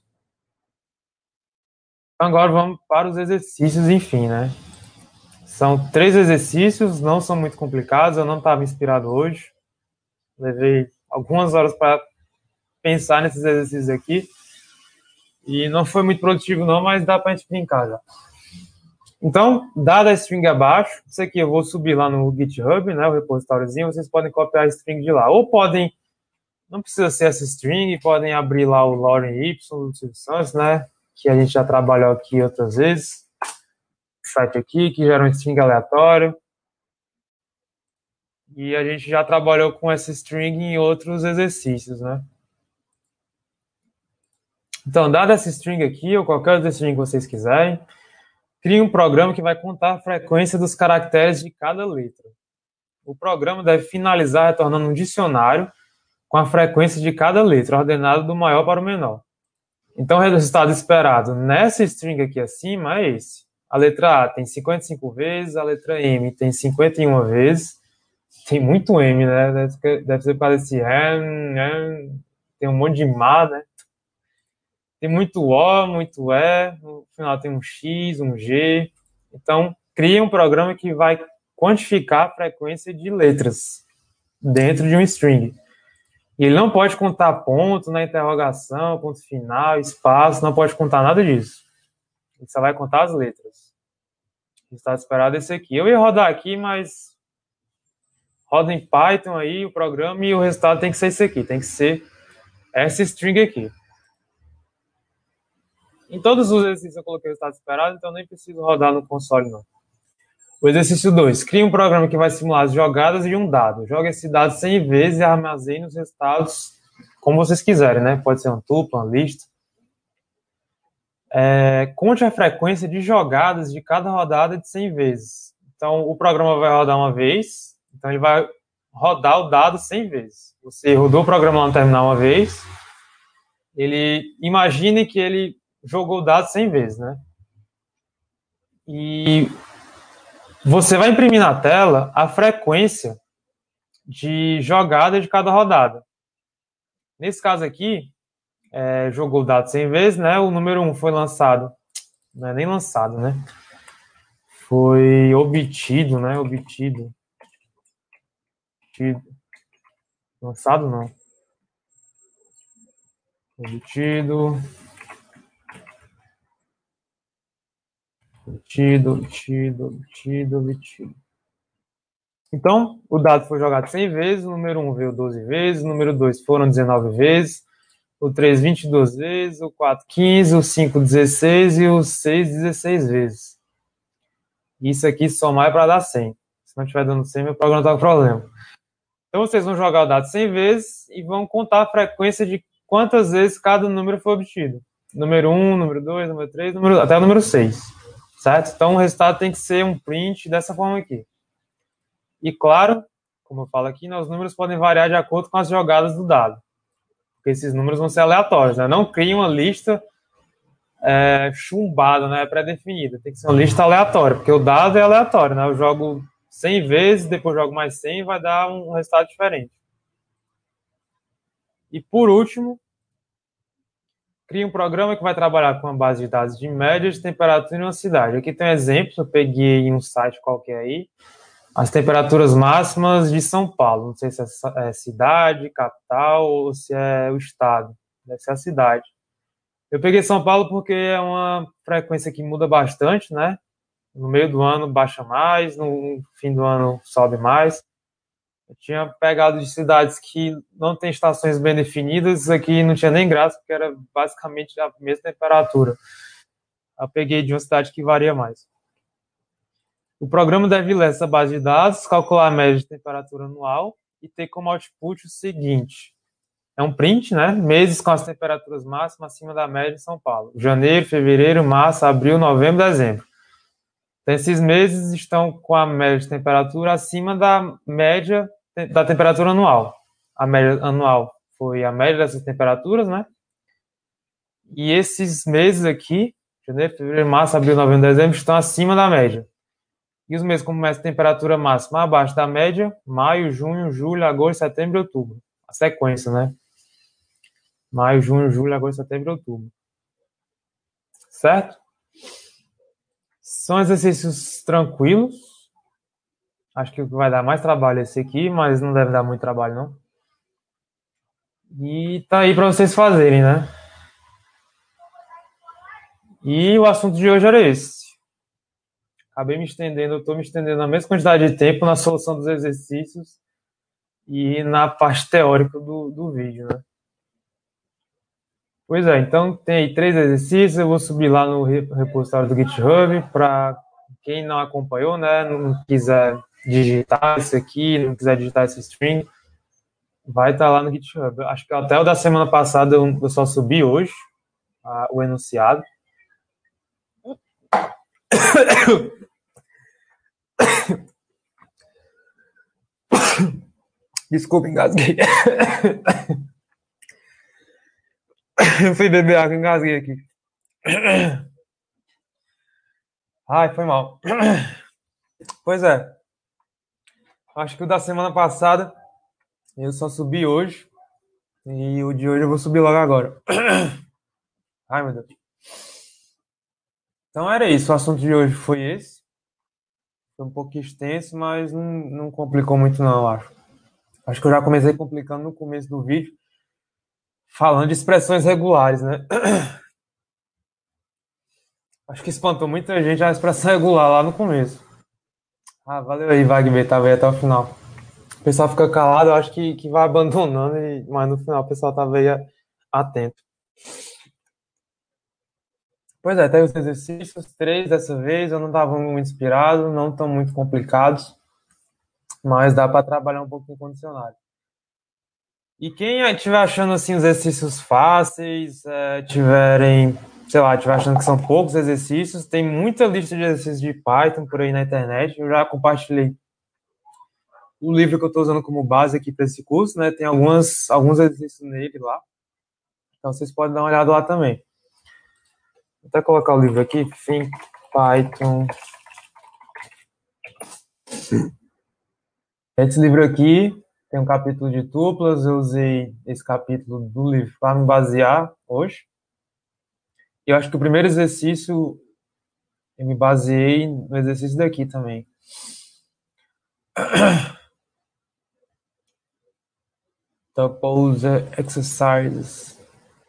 Agora vamos para os exercícios, enfim, né? São três exercícios, não são muito complicados, eu não estava inspirado hoje. Levei algumas horas para pensar nesses exercícios aqui. E não foi muito produtivo não, mas dá para a gente brincar já. Então, dada a string abaixo, isso aqui eu vou subir lá no GitHub, né, o repositóriozinho, vocês podem copiar a string de lá. Ou podem, não precisa ser essa string, podem abrir lá o Lorem Ipsum do Silvio Santos, né, que a gente já trabalhou aqui outras vezes. O site aqui, que gera um string aleatório. E a gente já trabalhou com essa string em outros exercícios, né? Então, dada essa string aqui, ou qualquer outra string que vocês quiserem, crie um programa que vai contar a frequência dos caracteres de cada letra. O programa deve finalizar retornando um dicionário com a frequência de cada letra, ordenado do maior para o menor. Então, o resultado esperado nessa string aqui acima é esse. A letra A tem cinquenta e cinco vezes, a letra M tem cinquenta e uma vezes. Tem muito M, né? Deve, deve ser para esse M, tem um monte de má, né? Tem muito O, muito E, no final tem um X, um G. Então, cria um programa que vai quantificar a frequência de letras dentro de um string. E ele não pode contar ponto na interrogação, ponto final, espaço, não pode contar nada disso. Ele só vai contar as letras. O resultado esperado é esse aqui. Eu ia rodar aqui, mas roda em Python aí o programa e o resultado tem que ser esse aqui, tem que ser essa string aqui. Em todos os exercícios eu coloquei o resultado esperado, então nem preciso rodar no console não. O exercício dois. Crie um programa que vai simular as jogadas de um dado. Jogue esse dado cem vezes e armazene os resultados como vocês quiserem, né? Pode ser uma tupla, uma lista. É, conte a frequência de jogadas de cada rodada de cem vezes. Então, o programa vai rodar uma vez, então ele vai rodar o dado cem vezes. Você rodou o programa lá no terminal uma vez, ele imagine que ele jogou o dado cem vezes, né? E você vai imprimir na tela a frequência de jogada de cada rodada. Nesse caso aqui, é, jogou o dado cem vezes, né? O número um foi lançado, não é nem lançado, né? Foi obtido, né? Obtido. obtido. Lançado não. Obtido. Obtido, obtido, obtido, obtido. Então, o dado foi jogado cem vezes, o número um veio doze vezes, o número dois foram dezenove vezes, o três vinte e duas vezes, o quatro quinze, o cinco dezesseis e o seis dezesseis vezes. Isso aqui somar é para dar cem. Se não estiver dando cem, meu programa está com problema. Então, vocês vão jogar o dado cem vezes e vão contar a frequência de quantas vezes cada número foi obtido. Número um, número dois, número três, número, até o número seis. Certo? Então, o resultado tem que ser um print dessa forma aqui. E, claro, como eu falo aqui, né, os números podem variar de acordo com as jogadas do dado. Porque esses números vão ser aleatórios, né? Não crie uma lista é, chumbada, né? Pré-definida. Tem que ser uma lista aleatória, porque o dado é aleatório, né? Eu jogo cem vezes, depois jogo mais cem, vai dar um resultado diferente. E, por último, crie um programa que vai trabalhar com uma base de dados de média de temperatura em uma cidade. Aqui tem um exemplo, eu peguei em um site qualquer aí, as temperaturas máximas de São Paulo. Não sei se é cidade, capital ou se é o estado. Deve ser a cidade. Eu peguei São Paulo porque é uma frequência que muda bastante, né? No meio do ano baixa mais, no fim do ano sobe mais. Eu tinha pegado de cidades que não tem estações bem definidas, isso aqui não tinha nem graça, porque era basicamente a mesma temperatura. Eu peguei de uma cidade que varia mais. O programa deve ler essa base de dados, calcular a média de temperatura anual e ter como output o seguinte. É um print, né? Meses com as temperaturas máximas acima da média em São Paulo. Janeiro, fevereiro, março, abril, novembro, dezembro. Então, esses meses estão com a média de temperatura acima da média da temperatura anual. A média anual foi a média dessas temperaturas, né? E esses meses aqui, janeiro, fevereiro, março, abril, novembro, dezembro, estão acima da média. E os meses com começa a temperatura máxima abaixo da média, maio, junho, julho, agosto, setembro e outubro. A sequência, né? Maio, junho, julho, agosto, setembro e outubro. Certo? São exercícios tranquilos. Acho que o que vai dar mais trabalho é esse aqui, mas não deve dar muito trabalho, não. E tá aí para vocês fazerem, né? E o assunto de hoje era esse. Acabei me estendendo, eu tô me estendendo a mesma quantidade de tempo na solução dos exercícios e na parte teórica do, do vídeo, né? Pois é, então tem aí três exercícios, eu vou subir lá no repositório do GitHub para quem não acompanhou, né, não quiser digitar isso aqui, não quiser digitar esse string, vai estar lá no GitHub. Acho que até o da semana passada eu só subi hoje a, o enunciado. Desculpa, engasguei. Eu fui beber água, engasguei aqui. Ai, foi mal. Pois é. Acho que o da semana passada eu só subi hoje. E o de hoje eu vou subir logo agora. Ai, meu Deus. Então era isso. O assunto de hoje foi esse. Foi um pouco extenso, mas não, não complicou muito não, eu acho. Acho que eu já comecei complicando no começo do vídeo. Falando de expressões regulares, né? Acho que espantou muita gente a expressão regular lá no começo. Ah, valeu aí, Wagner, tá aí até o final. O pessoal fica calado, eu acho que, que vai abandonando, e, mas no final o pessoal tá aí atento. Pois é, tem os exercícios, três dessa vez, eu não estava muito inspirado, não estão muito complicados, mas dá para trabalhar um pouquinho com o dicionário. E quem estiver achando assim os exercícios fáceis, é, tiverem, sei lá, estiver achando que são poucos exercícios, tem muita lista de exercícios de Python por aí na internet. Eu já compartilhei o livro que eu estou usando como base aqui para esse curso, né? Tem algumas, alguns exercícios nele lá. Então vocês podem dar uma olhada lá também. Vou até colocar o livro aqui, Think Python. Esse livro aqui tem um capítulo de tuplas, eu usei esse capítulo do livro para me basear hoje. E eu acho que o primeiro exercício eu me baseei no exercício daqui também. Tuple exercises.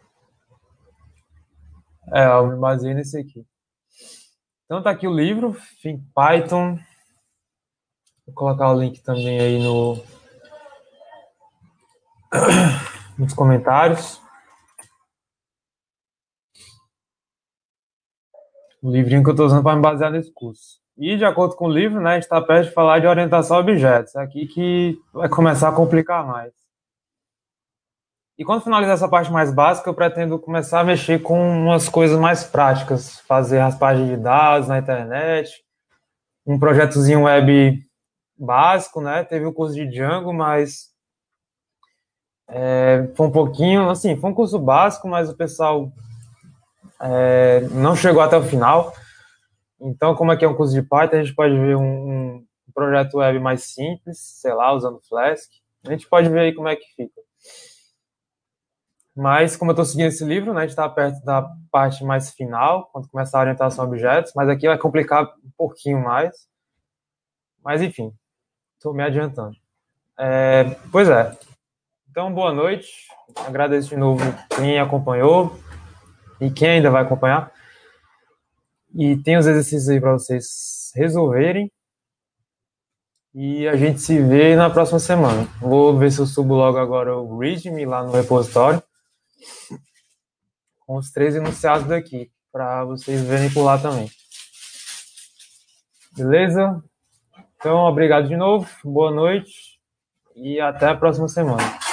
É, eu me baseei nesse aqui. Então tá aqui o livro, Think Python. Vou colocar o link também aí no, nos comentários. O livrinho que eu estou usando para me basear nesse curso. E, de acordo com o livro, né, a gente está perto de falar de orientação a objetos. É aqui que vai começar a complicar mais. E quando finalizar essa parte mais básica, eu pretendo começar a mexer com umas coisas mais práticas. Fazer raspagem de dados na internet, um projetozinho web básico, né? Teve o curso de Django, mas é, foi um pouquinho, assim, foi um curso básico, mas o pessoal é, não chegou até o final. Então, como aqui é um curso de Python, a gente pode ver um, um projeto web mais simples, sei lá, usando Flask. A gente pode ver aí como é que fica. Mas, como eu estou seguindo esse livro, né, a gente está perto da parte mais final, quando começar a orientação a objetos, mas aqui vai complicar um pouquinho mais. Mas, enfim, estou me adiantando. É, pois é. Então, boa noite. Agradeço de novo quem acompanhou e quem ainda vai acompanhar. E tem os exercícios aí para vocês resolverem. E a gente se vê na próxima semana. Vou ver se eu subo logo agora o README lá no repositório, com os três enunciados daqui, para vocês verem por lá também. Beleza? Então, obrigado de novo, boa noite e até a próxima semana.